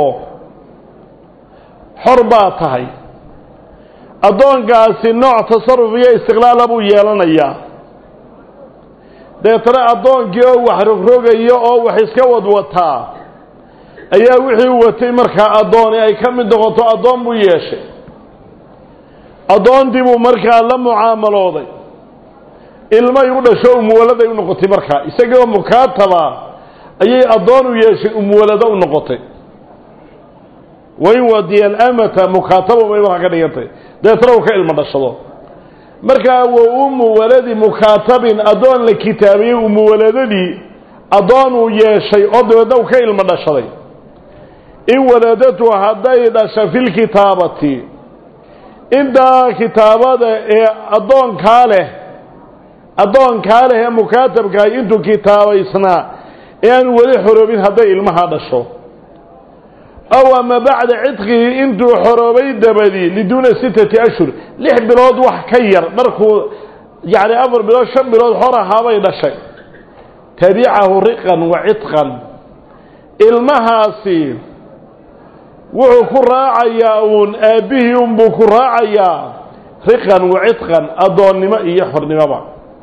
A: xor baa tahay addoonkaasi nooc tasarruf iyo istiqlaala buu yeelanayaa deetana addoonkii oo wax rogrogayo oo wax iska wadwataa ayaa wixii watay markaa addooni ay ka mid noqoto addoon buu yeeshay addoontii buu markaa la mucaamalooday ilmay u dhasho umuwaladay u noqotay markaa isagoo mukaataba ayay addoon u yeeshay umuwalado u noqotay wain wadiya alamata mukaataba bay markaa ka dhigantay deetana uu ka ilmo dhashado markaa wa ummu waladi mukaatabin addoon la kitaabiyey ummu waladadii addoon uu yeeshay oo dabeedna u ka ilmo dhashaday in waladatu hadday dhasha filkitaabati intaa kitaabada ee addoonkaa leh addoonkaa leh ee mukaatabkahay intuu kitaabaysnaa ee aanu weli xoroobin hadday ilmaha dhasho aw ama bacda cidqihi intuu xoroobay dabadii liduuna sittati ashhur lix bilood wax ka yar markuu yacni afar bilood shan bilood xor ahaabay dhashay tabicahu riqan wa cidqan ilmahaasi wuxuu ku raacayaa uun aabbihii unbuu ku raacayaa riqan wa cidqan addoonnimo iyo xornimoba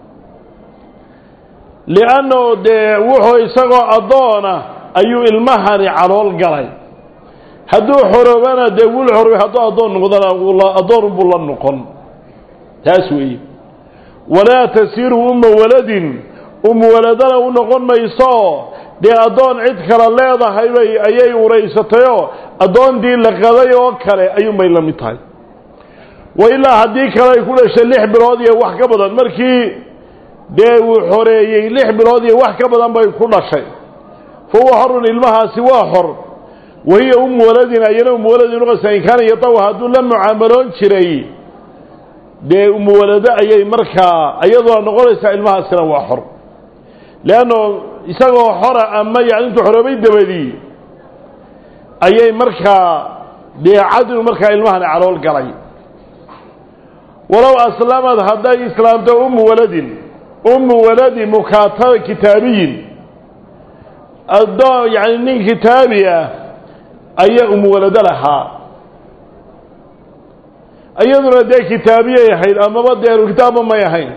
A: li'annahu dee wuxuu isagoo addoona ayuu ilmahani calool galay hadduu xoroobana dee wul xoroobay hadduu addoon noqdana addoon unbuu la noqon taas weeye walaa tasiiru umma waladin ummu waladana u noqon mayso dee addoon cid kale leedahay bay ayay uraysatayoo addoontii la qaday oo kale ayuunbay la mid tahay wa ilaa haddii kale ay ku dhashay lix bilood iyo wax ka badan markii dee uu xoreeyey lix bilood iyo wax ka badan bay ku dhashay fa huwa xorun ilmahaasi waa xor wahiya ummu waladin ayana ummu waladin uqasa in kaana yatawa hadduu la mucaamaloon jiray dee ummu walado ayay markaa iyadoo noqonaysaa ilmahaasina waa xor leanno isagoo xora ama yani intuu xoroobay dabadii ayay markaa dee cadnu markaa ilmahani calool galay walow aslamad hadday islaamto ummu waladin ummu waladi mukaataba kitaabiyin addoon yani nin kitaabi ah ayaa ummu walado lahaa iyaduna dee kitaabiyay ahayd amaba dee kitaabba may ahayn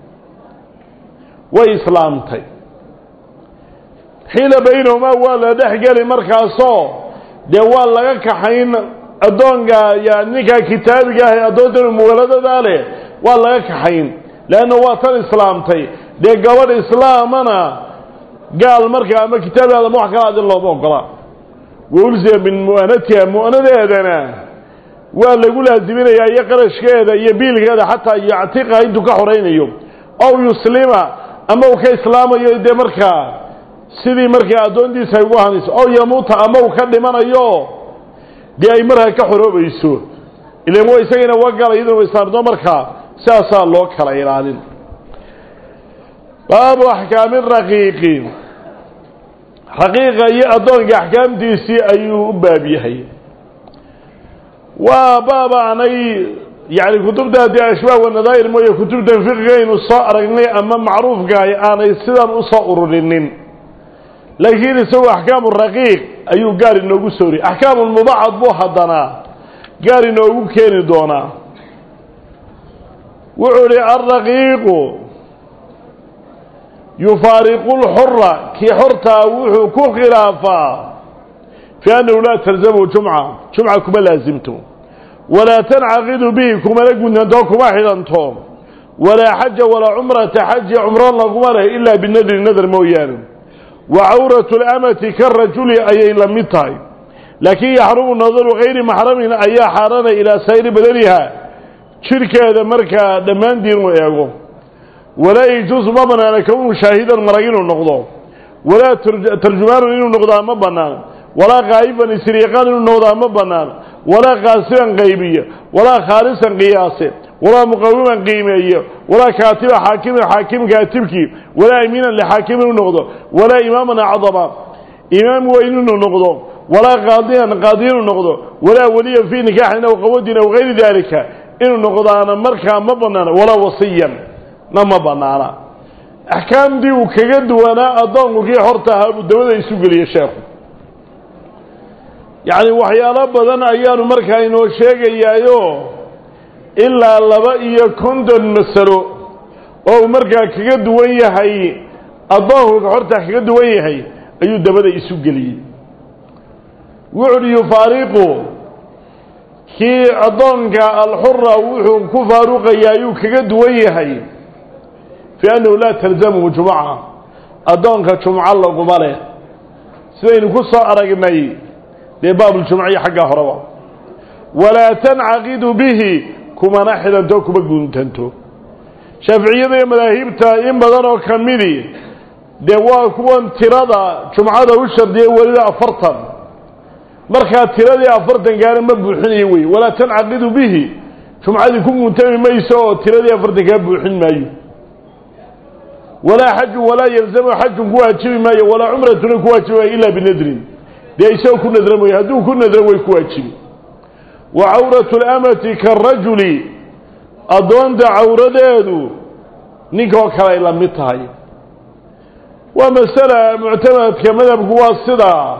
A: way islaamtay xiila baynahumaa waa la dhex geli markaasoo dee waa laga kaxayn addoonka yani ninkaa kitaabiga ah ee addoontan ummu waladadaa leh waa laga kaxayn leanna waa tan islaamtay dee gabadh islaamana gaal markaa ama kitaabigaada ma wax kala adin looma ogola waulziya min mu'anatiha mu'anadeedana waa lagu laaziminayaa iyo qarashkeeda iyo biilkeeda xataa yactiqa intuu ka xoraynayo ow yuslima ama uu ka islaamayo dee markaa sidii markaa addoontiisa ay ugu ahanayso ow yamuuta ama uu ka dhimanayo dee ay markaa ka xoroobayso ilan wa isagana waa gala iyaduna wa islaamto markaa sidaasaa loo kala ilaalin baabu axkaami raqiiqi raqiiqa iyo addoonka axkaamtiisii ayuu u baab yahay waa baabaanay yani kutubta dee ashbaah wanadaa'ir mooye kutubtan fiqigaynu soo aragnay ama macruufkahay aanay sidan u soo ururinin laakiin isagoo axkaamu raqiiq ayuu gaar inoogu soo ri axkaamu lmubacad buu haddanaa gaar inoogu keeni doonaa wuxuu hi alraqiiqu yufaariqu lxura kii xortaa wuxuu ku khilaafaa fi annahu laa talzamhu jumca jumca kuma laasimto walaa tancaqidu bihi kumana guntanto kuma xidhanto walaa xaja walaa cumrata xaji cumro laguma leh ilaa binadri nadar mooyaane wa cawratu lamati karajuli ayay la mid tahay laakiin yaxrumu nadaru gayri maxramin ayaa xaaraanay ilaa sayri badaniha jirhkeeda markaa dhammaantiin uu eego walaa yajuusu ma banaana kownu shaahidan marag inuu noqdo walaa tarjumaanun inuu noqdaa ma bannaan walaa qaa'ifan isriiqaan inuu noqdaa ma bannaan walaa qaasiban qaybiya walaa khaalisan qiyaase walaa muqawiman qiimeeye walaa kaatiba xaakimin xaakim kaatibkii walaa amiinan lixaakim inuu noqdo walaa imaaman acdama imaam weyn inuu noqdo walaa qaadiyan qaadi inuu noqdo walaa weliyan fii nikaaxin aw qawadin aw gayri daalika inuu noqdaana markaa ma bannaana walaa wasiyan na ma bannaana axkaamtii uu kaga duwanaa addoonku kii xorta ahaa buu dabada isu geliye sheekhu yacni waxyaalo badan ayaanu markaa inoo sheegayaayo ilaa laba iyo konton masalo oo uu markaa kaga duwan yahay addoonku xorta kaga duwan yahay ayuu dabada isu geliyey wuxuuhi yufaariqu kii addoonka alxura wuxuu ku faaruqayaa ayuu kaga duwan yahay fi annahu laa talzamhu jumca addoonka jumco laguma leh sidaynu ku soo aragnay dee baabuljumciya xaggaa horeba walaa tancaqidu bihi kumana xidhanto kuma guntanto shaaficiyada iyo madaahibta in badan oo ka midi dee waa kuwan tirada jumcada u shardiyay weliba afartan markaa tiradii afartan gaana ma buuxinayo wey walaa tancaqidu bihi jumcadii ku muntami mayso oo tiradii afartan kaa buuxin maayo walaa xaju walaa yalzamu xajun ku waajibi maayo walaa cumratuna ku waajibi maayo ilaa binadrin dee isagoo ku nadran mooye hadduu ku nadran way ku waajibi wa cawratu lamati karajuli addoonta cawradeedu ninka oo kale ay la mid tahay waa masala muctamadka madhabku waa sidaa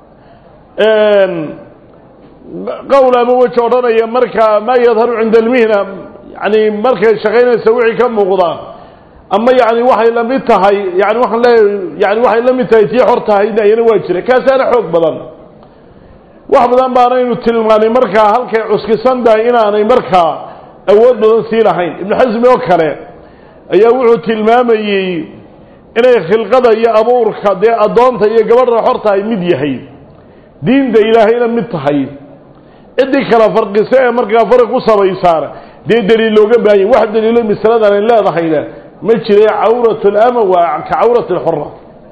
A: qowl ama weji odhanaya markaa maa yadharu cinda almihna yani markay shaqaynaysa wixii ka muuqda ama yani waxay la mid tahay yani waxaan leeyahay yani waxay la mid tahay tii xor tahayna iyana waa jira kaasaana xoog badan wax badan baanaynu tilmaanay markaa halkay cuskisan tahay inaanay markaa awood badan sii lahayn ibnu xasmi oo kale ayaa wuxuu tilmaamayey inay khilqada iyo abuurka dee addoonta iyo gabadha xorta ay mid yahay diinta ilaahayna mid tahay ciddii kala farqisa ee markaa farq u sabaysaana dee daliil looga baahanyay wax daliilo masaladan ay leedahayna ma jiray cawratu lama waa ka cawrati lxura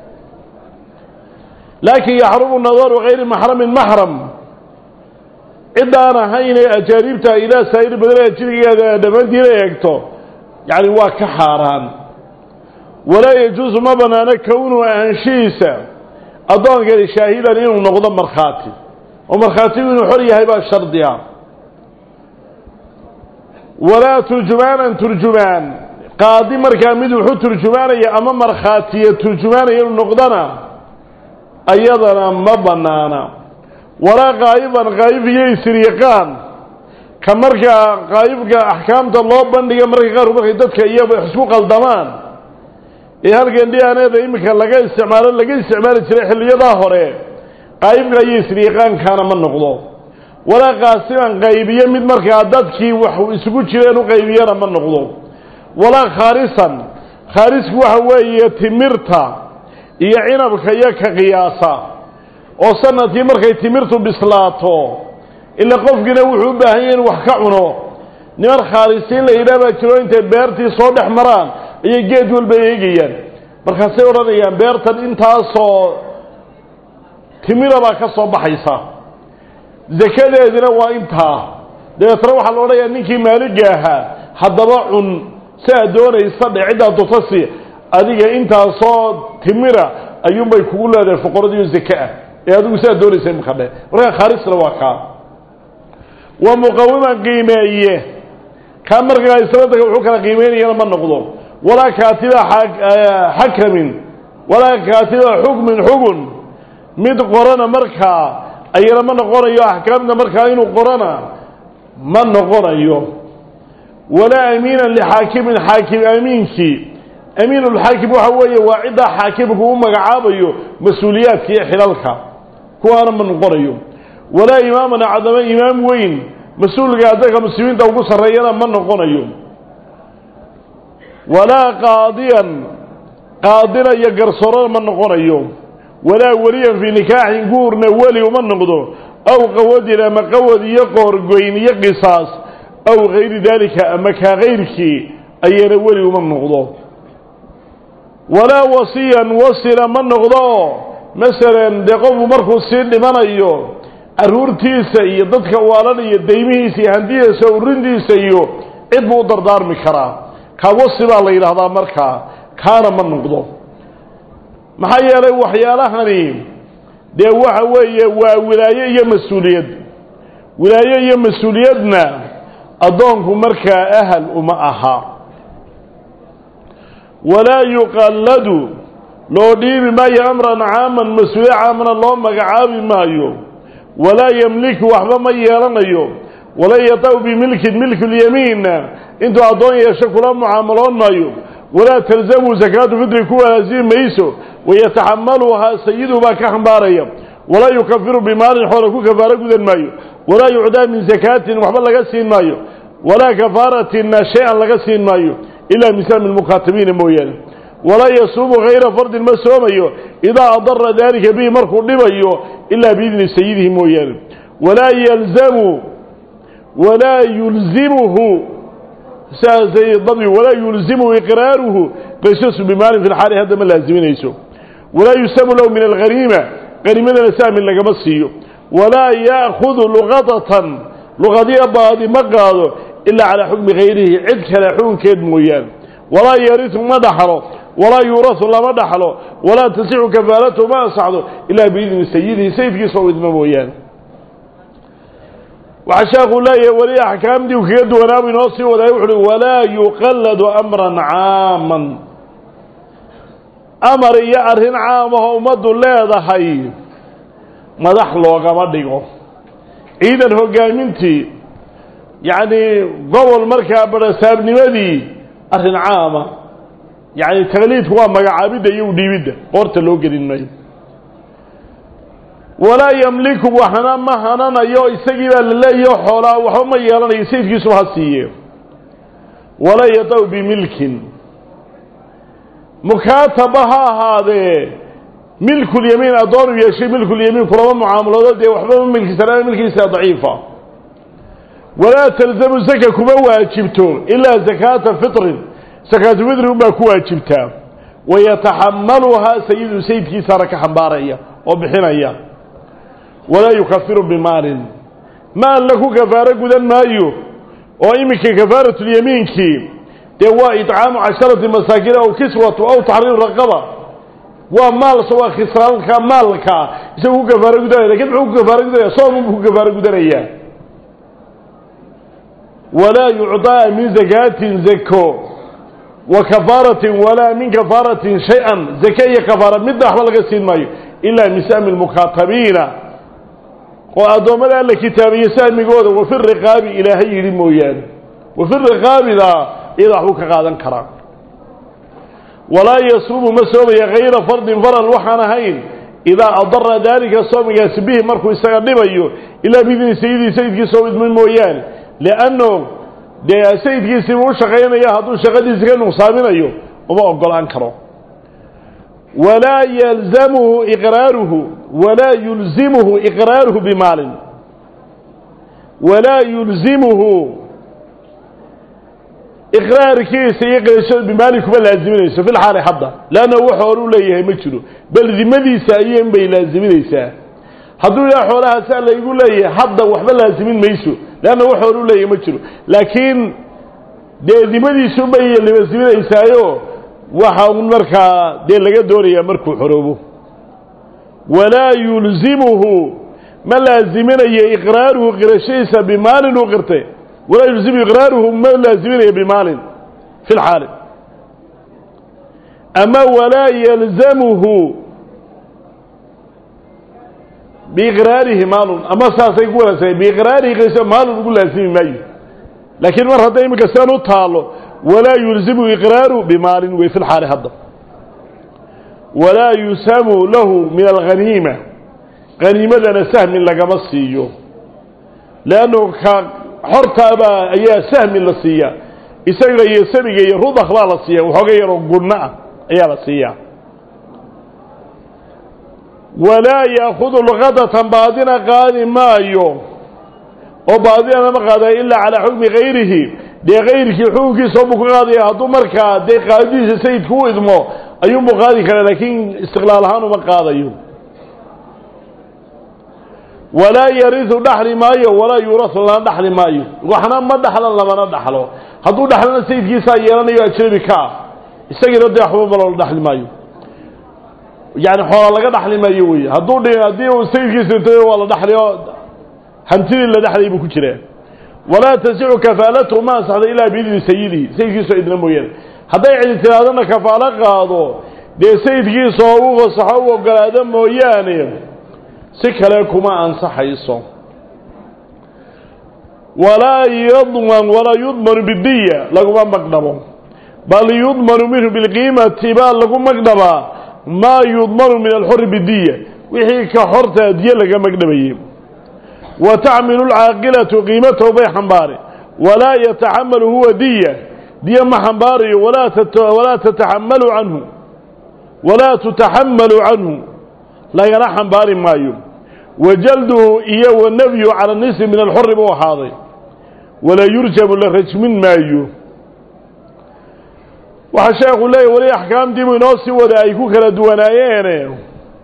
A: laakin yaxrumu nadaru gayri maxramin maxram ciddaan ahayn ee ajaanibta ilaa saa'ir badana jirigeeda dhammaantiina eegto yani waa ka xaaraan walaa yajuusu ma banaano kownuhu ahaanshihiisa addoonkani shaahidan inuu noqdo markhaati oo markhaatigu inuu xor yahay baa shardiga walaa turjumaanan turjumaan qaadi markaa mid wuxuu turjumaanaya ama markhaatiya turjumaanaya inuu noqdana ayadana ma banaana walaa qaa'iban qaa'ib iyo isriiqaan ka markaa qaa'ibka axkaamta loo bandhiga marka qaar markay dadka iyo isku qaldamaan ee halkan dhianeeda iminka laga isticmaalo laga isticmaali jiray xilliyadaa hore qaa'ibka iyo isriiqaankaana ma noqdo walaa qaasiman qaybiye mid markaa dadkii wax isugu jireen u qaybiyana ma noqdo walaa khaarisan khaarisku waxa weeye timirta iyo cinabka iyo ka qiyaasa oo sanadkii markay timirtu bislaato ila qofkiina wuxuu u baahan yahay inuu wax ka cuno niman khaalisiin la yidhaah baa jiro intay beertii soo dhex maraan ayay geed walba eegayaan markaasay odhanayaan beertan intaasoo timira baa ka soo baxaysa zakadeedina waa intaa dabeetna waxaa la odhanayaa ninkii maaliga ahaa haddaba cun si aad doonaysa dhe ciddaa dutasi adiga intaasoo timira ayuunbay kugu leedahay fuqaradiiyo zaka ah ee adigu si aad doonaysa imaka dhe markaa khaarisna waa kaa wa muqawiman qiimeeye kaa markaa islaantanka wuxuu kala qiimeynayana ma noqdo walaa kaatiba xakamin walaa kaatiba xukmin xugun mid qorana markaa ayana ma noqonayo axkaamta markaa inuu qorana ma noqonayo walaa amiinan lixaakimin xaakim amiinkii amiinulxaakim waxa weeye waa ciddaa xaakimku u magacaabayo mas-uuliyaadka iyo xilalka kuwaana ma noqonayo walaa imaaman cadama imaam weyn mas-uulka dadka muslimiinta ugu sarreeyana ma noqonayo walaa qaadiyan qaadina iyo garsoorana ma noqonayo walaa weliyan fii nikaaxin guurna weli uma noqdo aw qawadin ama qawad iyo qoorgoyn iyo qisaas aw gayri daalika ama kaa kayrkii ayana weli uma noqdo walaa wasiyan wasila ma noqdo masalan dee qofku markuu sii dhimanayo carruurtiisa iyo dadka waalan iyo daymihiisa iyo hantidiisa urintiisa iyo cid buu u dardaarmi karaa kaa wasi baa la yidhaahdaa markaa kaana ma noqdo maxaa yeelay waxyaalahani dee waxa weeye waa wilaaye iyo mas-uuliyad wilaaye iyo mas-uuliyadna addoonku markaa ahal uma aha walaa yuqalladu loo dhiibi maayo amran caaman mas-uuliye caamana loo magacaabi maayo walaa yamliku waxba ma yeelanayo walaa yataw bimilkin milkulyamiinna intuu addoon yeesho kula mucaamaloon maayo walaa talzamu zakaatu fidri ku walaasimi mayso wayataxamaluhaa sayidu baa ka xambaaraya walaa yukafiru bimaalin xoola ku kafaaro gudan maayo walaa yucdaa min zakaatin waxba laga siin maayo walaa kafaaratinna shay-an laga siin maayo ilaa misaami lmukaatabiina mooyaane walaa yasuumu hayra fardin ma soomayo idaa adara daalika bihi markuu dhibayo ilaa biidni sayidihi mooyaane walaa yalzamu walaa yulzimuhu زي الضبي ولا يلزمه إقراره قيسس بمال في الحال هذا ما لازمين يسو ولا يسمى له من الغريمة غريمة لسام اللي قمصيه ولا يأخذ لغضة لغضية بعض مقاده إلا على حكم غيره عدك على حكم كيد مويان ولا يرث ما دحله ولا يورث الله ما دحله ولا تسع كفالته ما أصعده إلا بإذن سيده سيدك صوت مويان وعشاق الله ولي أحكام دي وكيد ونابي نوصي ولا يوحل ولا يقلد أمرا عاما أمر يأرهن عامه ومد الله ضحي ما دحله وقمده إذن هو قامنتي يعني قول مركب برساب نمدي أرهن عامه يعني تغليد هو مقعابده يودي بده قرت له قدين ماي ولا يملك وحنا ما حنانا يو يسقي لله يو حولا وحما يلنا يسيد كيسو هسيه ولا يطو بملك مكاتبها هذا ملك اليمين أدور يشي ملك اليمين كلما معاملات دي وحبا ملك سلام ملك ضعيفة ولا تلزم زكاة كما واجبته إلا زكاة فطر زكاة فطر ما كواجبتها ويتحملها سيد سيد كيسارك حنبارية وبحنية ولا يكفر بمال ما لك كفارة قدن مايو وإمك كفارة اليمين كي دواء إطعام عشرة مساكين أو كسوة أو تحرير رقبة ومال سواء خسرانك مالك يسوي كفارة قدن لكن هو كفارة قدن صوم هو كفارة قدن ولا يعطى من زكاة زكو وكفارة ولا من كفارة شيئا زكاة كفارة مدة أحوال قسين مايو إلا مسام المكاتبين وأدوم الله الكتاب يسام يقول وفي الرقاب إلهي للمويان وفي الرقاب ذا إذا حوك قادن كرام ولا يصوم مسوم غير فرض فرل وحنهين إذا أضر ذلك الصوم يسبيه مركو يستغنب أيه إلا بإذن سيدي سيد كسوم من مويان لأنه دي سيد كسمو شغين يهدو شغل يزغن وصابين أيه وما أقول أنكره ولا يلزمه إقراره ولا يلزمه إقراره بمال ولا يلزمه إقرار كيس يقرأ بمالك ولا لازمين في الحال حظه لأنه هو حوله ليه مجره بل ذمدي سايين بي لازمين يسا حضور يا حولها سأل يقول ليه حظه وحبا لازمين ميسو لأنه هو حوله ليه مجره لكن ذمدي سبي اللي لازمين يسايو وحاول مركا دي لغا دوريا مركو حروبه ولا يلزمه ما لازمين إقراره قرشيسا بمال وقرته ولا يلزم إقراره ما لازمين بمال في الحال أما ولا يلزمه بإقراره مال أما ساسا يقول بإقراره قرشيسا مال يقول لازم ماي لكن مرة دائما كسانو طالو ولا يلزم إقراره بمال وفي الحال هذا ولا يسام له من الغنيمة غنيمة لنا سهم لقمصيه لأنه حرت أبا أيها سهم للصيا يسأل يسمي يرد أخبار الصيا وحقير قلنا أيها الصيا ولا يأخذ الغدة بعدنا قال ما يوم وبعدين ما قال إلا على حكم غيره دي غيرك حكمك صوبك قاضي هدو مركا دي قاضي سيد كو إذمو أيوم قاضي كان لكن استغلالهان وما قاضي ولا يرث دحل مايو ولا يورث لا دحل مايو وحنا ما دحل الله ما دحلو هدو دحلنا سيد كيسا يرانيو أجربكا استغل ردي أحباب الله دحل مايو يعني حوال لغا دحل مايو هدو دي سيد كيسا يتوي والله دحليو هنتين اللي دحلي بكو جرين ولا تسع كفالته ما صعد إلا بإذن سيده سيدك سيدنا مويان هذا يعني تنادنا كفالة قاضو دي سيدك صووه وصحوه وقال مويان سكلكما أنصح يصوم ولا يضمن ولا يضمن بالدية لكم مقدمه بل يضمن منه بالقيمة تبال لكم مقدمه ما يضمن من الحر بالدية وحي كحرته دية لكم مقدمه وتعمل العاقلة قيمته بحنباري ولا يتحمل هو دية دية محنباري ولا ولا تتحمل عنه ولا تتحمل عنه لا يرى حنباري مايو وجلده إياه والنبي على النسل من الحر بوحاضي ولا يرجب للرجم من مايو وحشاق الله ولي أحكام دي منوسي ولا يكون كلا دوانايين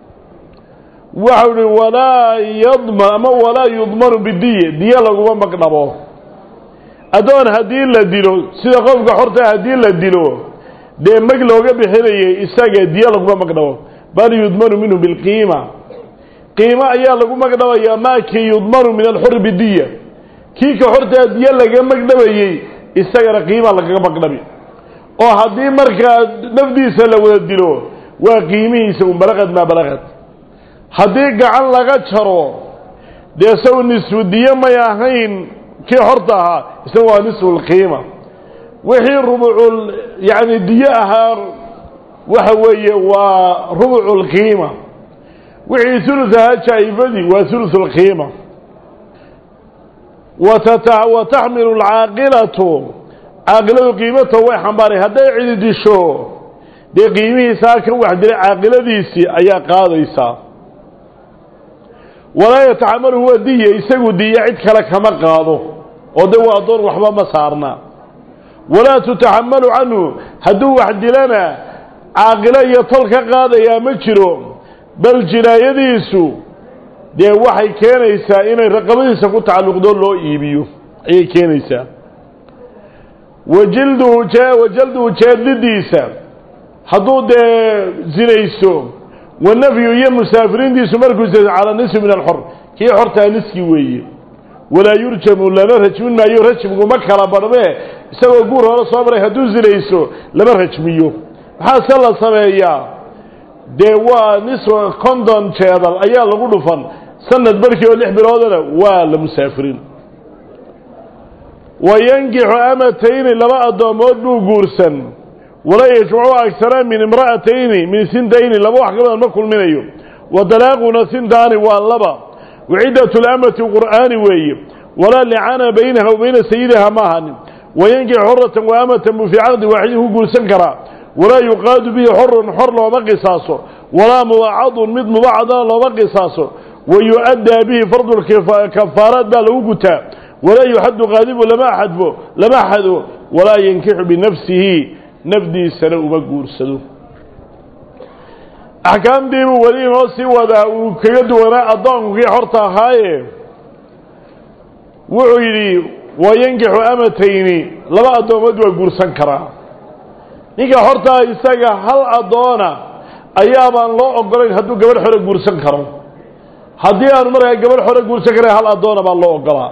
A: وحول ولا يضمن ولا يضمن بالدية دية لقوة مقنبه أدون هدين لديلو سيدا قفق حرطة هدين لديلو دي مقلوغة بحرية إساقة دية لقوة مقنبه بل يضمن منه بالقيمة قيمة أيها لقوة مقنبه يا ما كي يضمن من الحر بالدية كي كحرطة دية لقوة مقنبه إساقة قيمة لقوة مقنبه وهدين مركز نفدي سلوة الديلو وقيمه سوى بلغت ما بلغت haddii gacan laga jaro dee isagu nisfudiye may ahayn kii horta ahaa isagu waa nisfulqiima wixii rubucul yacni diye ahaa waxa weeye waa rubuculqiima wixii hulus ahaa jaa'ifadii waa hulusulqiima wataxmilu alcaaqilatu caaqiladu qiimata way xambaaray hadday cidi disho dee qiimihiisaa ka wax dilay caaqiladiisii ayaa qaadaysaa ولا يتعامل هو دية يسقو دية عد كلا كما قاضو ودوا أدور وحبا مسارنا ولا تتحمل عنه هدو واحد لنا عاقلا يطلق قاضي يا مجرو بل جناية ديسو دي وحي كان يسا إنا رقبه يسا قد تعلق دور له إيبيو أي كان يسا وجلده جاء وجلده جاء لديسا هدو دي زنيسو والنفي هي مسافرين دي سمركز على نصف من الحر هي حرتها نسكي وي ولا يرجم ولا نرجم ما يرجم ومكر بربه سوى قور ولا صبر هدوز ليسو لما رجميو حاصل صبيا دوا نسوى كوندون شادل ايا لو دفن سند بركي ولح بلودنا ولا مسافرين وينجح امتين لما ادمود غورسن ولا يجمعوا أكثر من امرأتين من سندين لبوح قبل المكل من أيوم ودلاغنا سندان واللبا وعدة الأمة قرآن وي ولا لعانة بينها وبين سيدها ماهن وينجع حرة وأمة في عقد واحد هو سنكرا ولا يقاد به حر حر لو قصاصه ولا موعظ مد مبعض لو قصاصه ويؤدى به فرض الكفارات بالوقتا ولا يحد غالب لما حدبه لما حده ولا ينكح بنفسه نفدي سنة ومقور سنو أحكام دي ولي نوسي ودا وكيد وراء الضان وكي حرطة هاي وعيري وينجح أمتين لما أدوم أدوى قرسان كرا نيكا حرطة يساقا هل أدونا أياما الله أقرأي هدو قبل حرق قرسان كرا هدي أنمرها قبل حرق قرسان كرا هل أدونا بالله أقرأ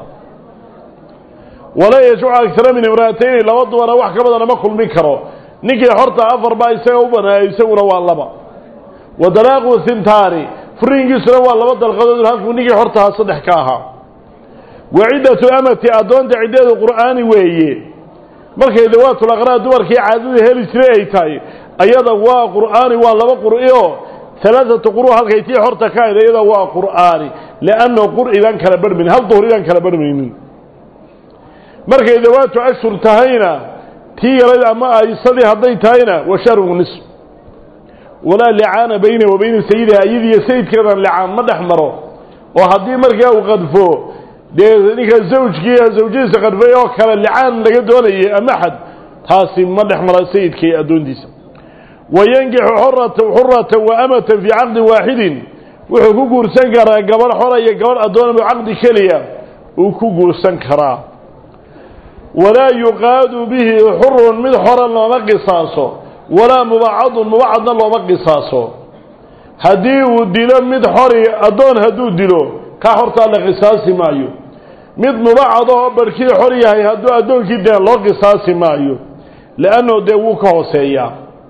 A: ولا يجوع أكثر من امرأتين لوض وانا وحكا بدنا مقل مكرو نيكي حرطة أفر با يساقوا بنا يساقوا والله ودلاغوا ثنتاري فرينجي سنوا والله بدل القدد الهاتف نيكي حرطة صدح كاها وعدة أمتي أدوان دا عداد القرآن ويهي مركي ذوات الأغراء دور كي عادده هالي سريتاي أيضا وا قرآني والله قرئيو ثلاثة قروء هالكيتي حرطة كاين أيضا وا قرآني لأنه قرئي بان كلا برمين هل ظهري بان كلا برمين markay dawaatu ashur tahayna tii yaray ama ay sadii haday tahayna wa sharu nis wala li'ana bayna wa bayna sayyidiha ayidi sayidkeeda li'aan ma dhaxmaro oo hadii markaa uu qadfo de ninka zawjkiisa zawjiisa qadfay oo kala li'aan laga doonayay ama xad taasi ma dhaxmaro sayidkii adoondiisa wayangihu hurrata hurrata wa amata fi 'aqd waahidin wuxuu ku guursan karaa gabar xor iyo gabar adoon oo 'aqd kaliya uu ku guursan karaa ولا يقاد به حر من حر لما قصاصه ولا مبعض مبعض لما قصاصه هدي وديله مد حر ادون هدو ديلو كحرت على قصاص مايو مد مبعض بركي حر يحيى هدو ادون كده لو قصاص مايو لانه دو كهوسيا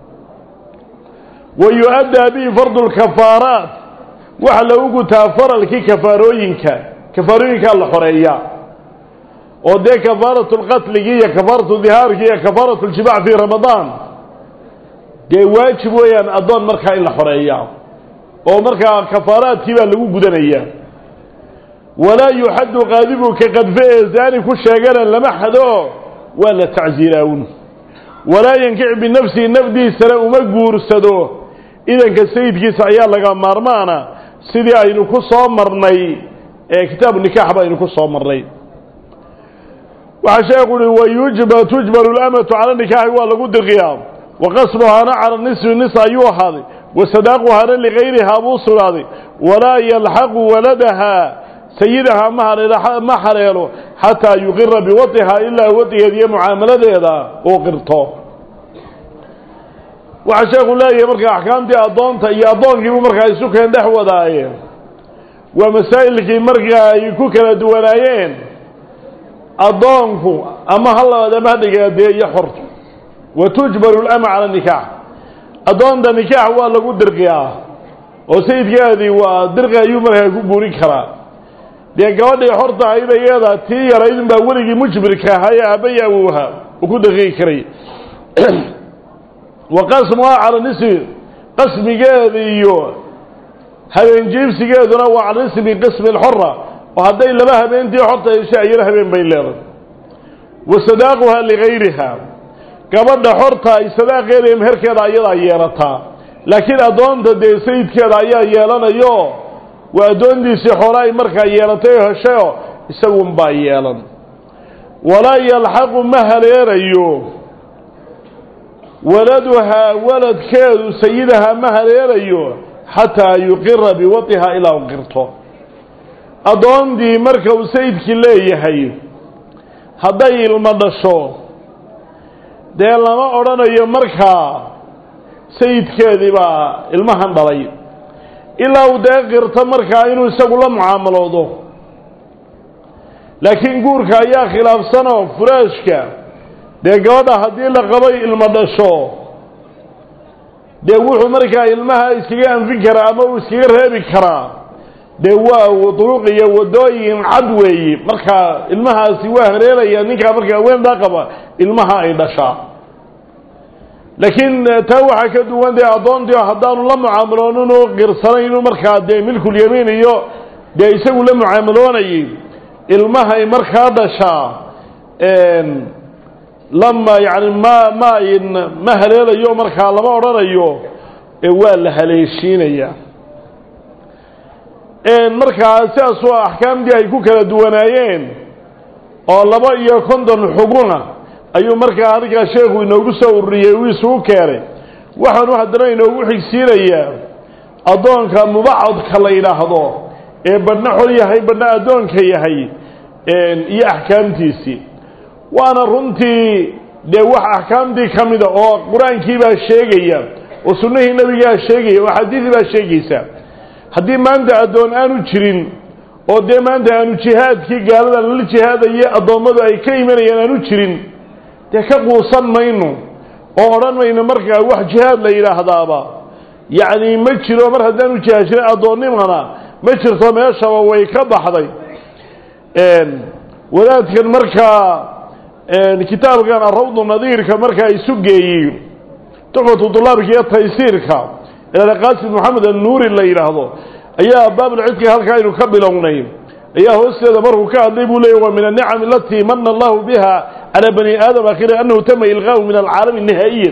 A: ويؤدى به فرض الكفارات وحلو كفار الكي كفاروينك كفاروينك الحريه ودي كفارة القتل هي كفارة الظهار هي كفارة الجماع في رمضان دي واجب ويان أدون مركا إلا حرية ومركا كفارات كيبا لغو قدنية ولا يحد غالبه كقدفه ذلك الشاقنا لما حدو ولا تعزيرون ولا ينكع بنفسه نفدي سنة مقبور سدو إذا كالسيد كيس عيال لغا مارمانا سيدي أينو كسو مرني كتاب النكاح بأينو كسو مرني وعشان يقول ويجب تجبر الأمة على النكاح والله قد القيام وقسمها على النصف النصف أيها هذه وصداقها لغيرها بوصل هذه ولا يلحق ولدها سيدها ما حريله حتى يقر بوطئها إلا وطئ هذه معاملة هذا وقرته وعشان الله يمرك أحكام دي أضونتا يا أضون كيف مرك يسوكن دحوة دايه ومسائل كي مرك يكوكل دولايين أضونكو أما هلا هذا ما دي يحر وتجبر الأمة على النكاح أضون ده نكاح هو اللي قد درقياه وسيد قادي ودرقيا يومرها يكون بوري كرا دي قواد يحرطها إذا يادا تي يريدن باوريكي مجبركا هيا أبيعوها وكود غي كري وقسمها على نسب قسم قادي هبين جيبسي قادنا وعلى نسب قسم الحرة وهذا إلا ما هبين دي حرطها يشاعر هبين بيلير وصداقها لغيرها قبل حرطها الصداق غيرهم هركض أيضا يارتها لكن أدون ده سيد كذا أيها يالنا يو وأدون دي سحوراي مركا يالتيه الشيء يسوون بايالا ولا يلحق مهر يريو ولدها ولد كاد سيدها مهر يريو حتى يقر بوطئها إلى انقرته أدون دي مركا وسيد كليه هاي هذا المدشو ده لما أردنا يمركا سيد كذبا المهن ضلي إلا وداقر تمركا إنه يساقوا معاملوده لكن قوركا يا خلاف سنة فراشكا ده قوادا هدي لقضي المدشو ده وحو مركا المها يسكيان فكرة أما يسكيان هابي كرا ده هو طرقية ودوي عدوي مركا المها سواه ريليا نيكا مركا وين داقبا المها ايدشا لكن توحى كدوان دي أضون دي حدانو لما عاملونو قرصانينو مركا دي ملكو اليمين ايو دي يساقوا لما عاملوني المها مركا دشا لما يعني ما ما مهل ايو مركا لما أورانا ايو ايوال لهاليشين ايو ان مركا ساسوا احكام دي ايكو كلا دوانايين oo laba iyo konton xuguna ayuu markaa ariga sheekhu inoogu soo ururiyay uu soo keenay waxaan hadana inoogu xigsiinaya adoonka mubacadka la yiraahdo ee badna xol yahay badna adoonka yahay een iyo ahkaamtiisi waana runtii de wax ahkaamtii kamida oo quraankii baa sheegaya oo sunnahii nabiga sheegaya oo xadiisi baa sheegaysa haddii maanta adoon aanu jirin oo de maanta aanu jihaadkii gaalada la jihaadaya adoomadu ay ka imanayaan aanu jirin de ka quusan mayno oo oran mayno markaa wax jihaad la yiraahdaaba yaani ma jiro mar haddaanu jihaadin adoonnimana ma jirto meesha way ka baxday een wadaadkan markaa een kitaabkan ar-rawd an-nadiirka markaa ay sugeeyeen tuqatu tulaabki iyo taysiirka ila qaasim maxamed an-nuuri la yiraahdo ayaa baab al-idki halka inuu ka bilownay ayaa hoosteeda markuu ka hadlay buu leeyahay min an-ni'am allati manna Allah biha ala bani adam akhira annahu tama ilghaw min al-'alam an-nihayyi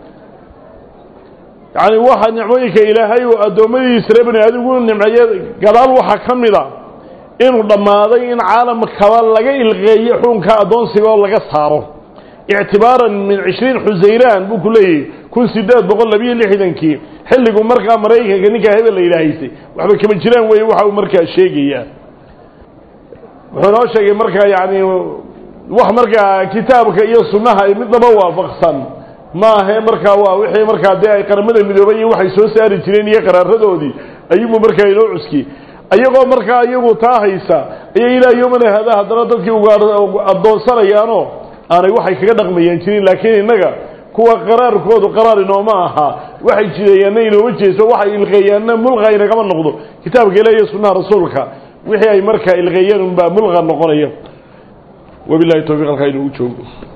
A: yani waxa nicmooyinka ilaahay oo adoomadiisa reebna adigu nimcayay gadaal waxa kamida inuu dhamaaday in caalamka laga ilqeeyo xunka adoonsiga oo laga saaro i'tibaaran min عشرين xusayran buu ku leeyahay kun sideed boqol laba iyo lixdan kii xilligu markaa Mareykanka ninka hebel la ilaahaysay waxba kama jiraan way waxa uu markaa sheegaya wuxuu noo sheegay markaa yaani wax markaa kitaabka iyo sunnaha midnaba waafaqsan ma aha markaa waa wixii markaa de ay qaramada midoobay waxay soo saari jireen iyo qaraaradoodii ayuu markaa inoo cuski ayagoo markaa iyagu taa haysa ay ilaa yoomana hada hadana dadkii uga adoonsanayaano aanay waxay kaga dhaqmayeen jirin laakiin inaga kuwa qaraarkoodu qaraar inooma aha waxay jireeyeen inoo wajeeso waxay ilqeeyeen mulqayna kama noqdo kitaabka Ilaahay iyo sunnada rasuulka wixii ay markaa ilqeeyeen baa mulqa noqonaya wabillahi tawfiiq halka inuu joogo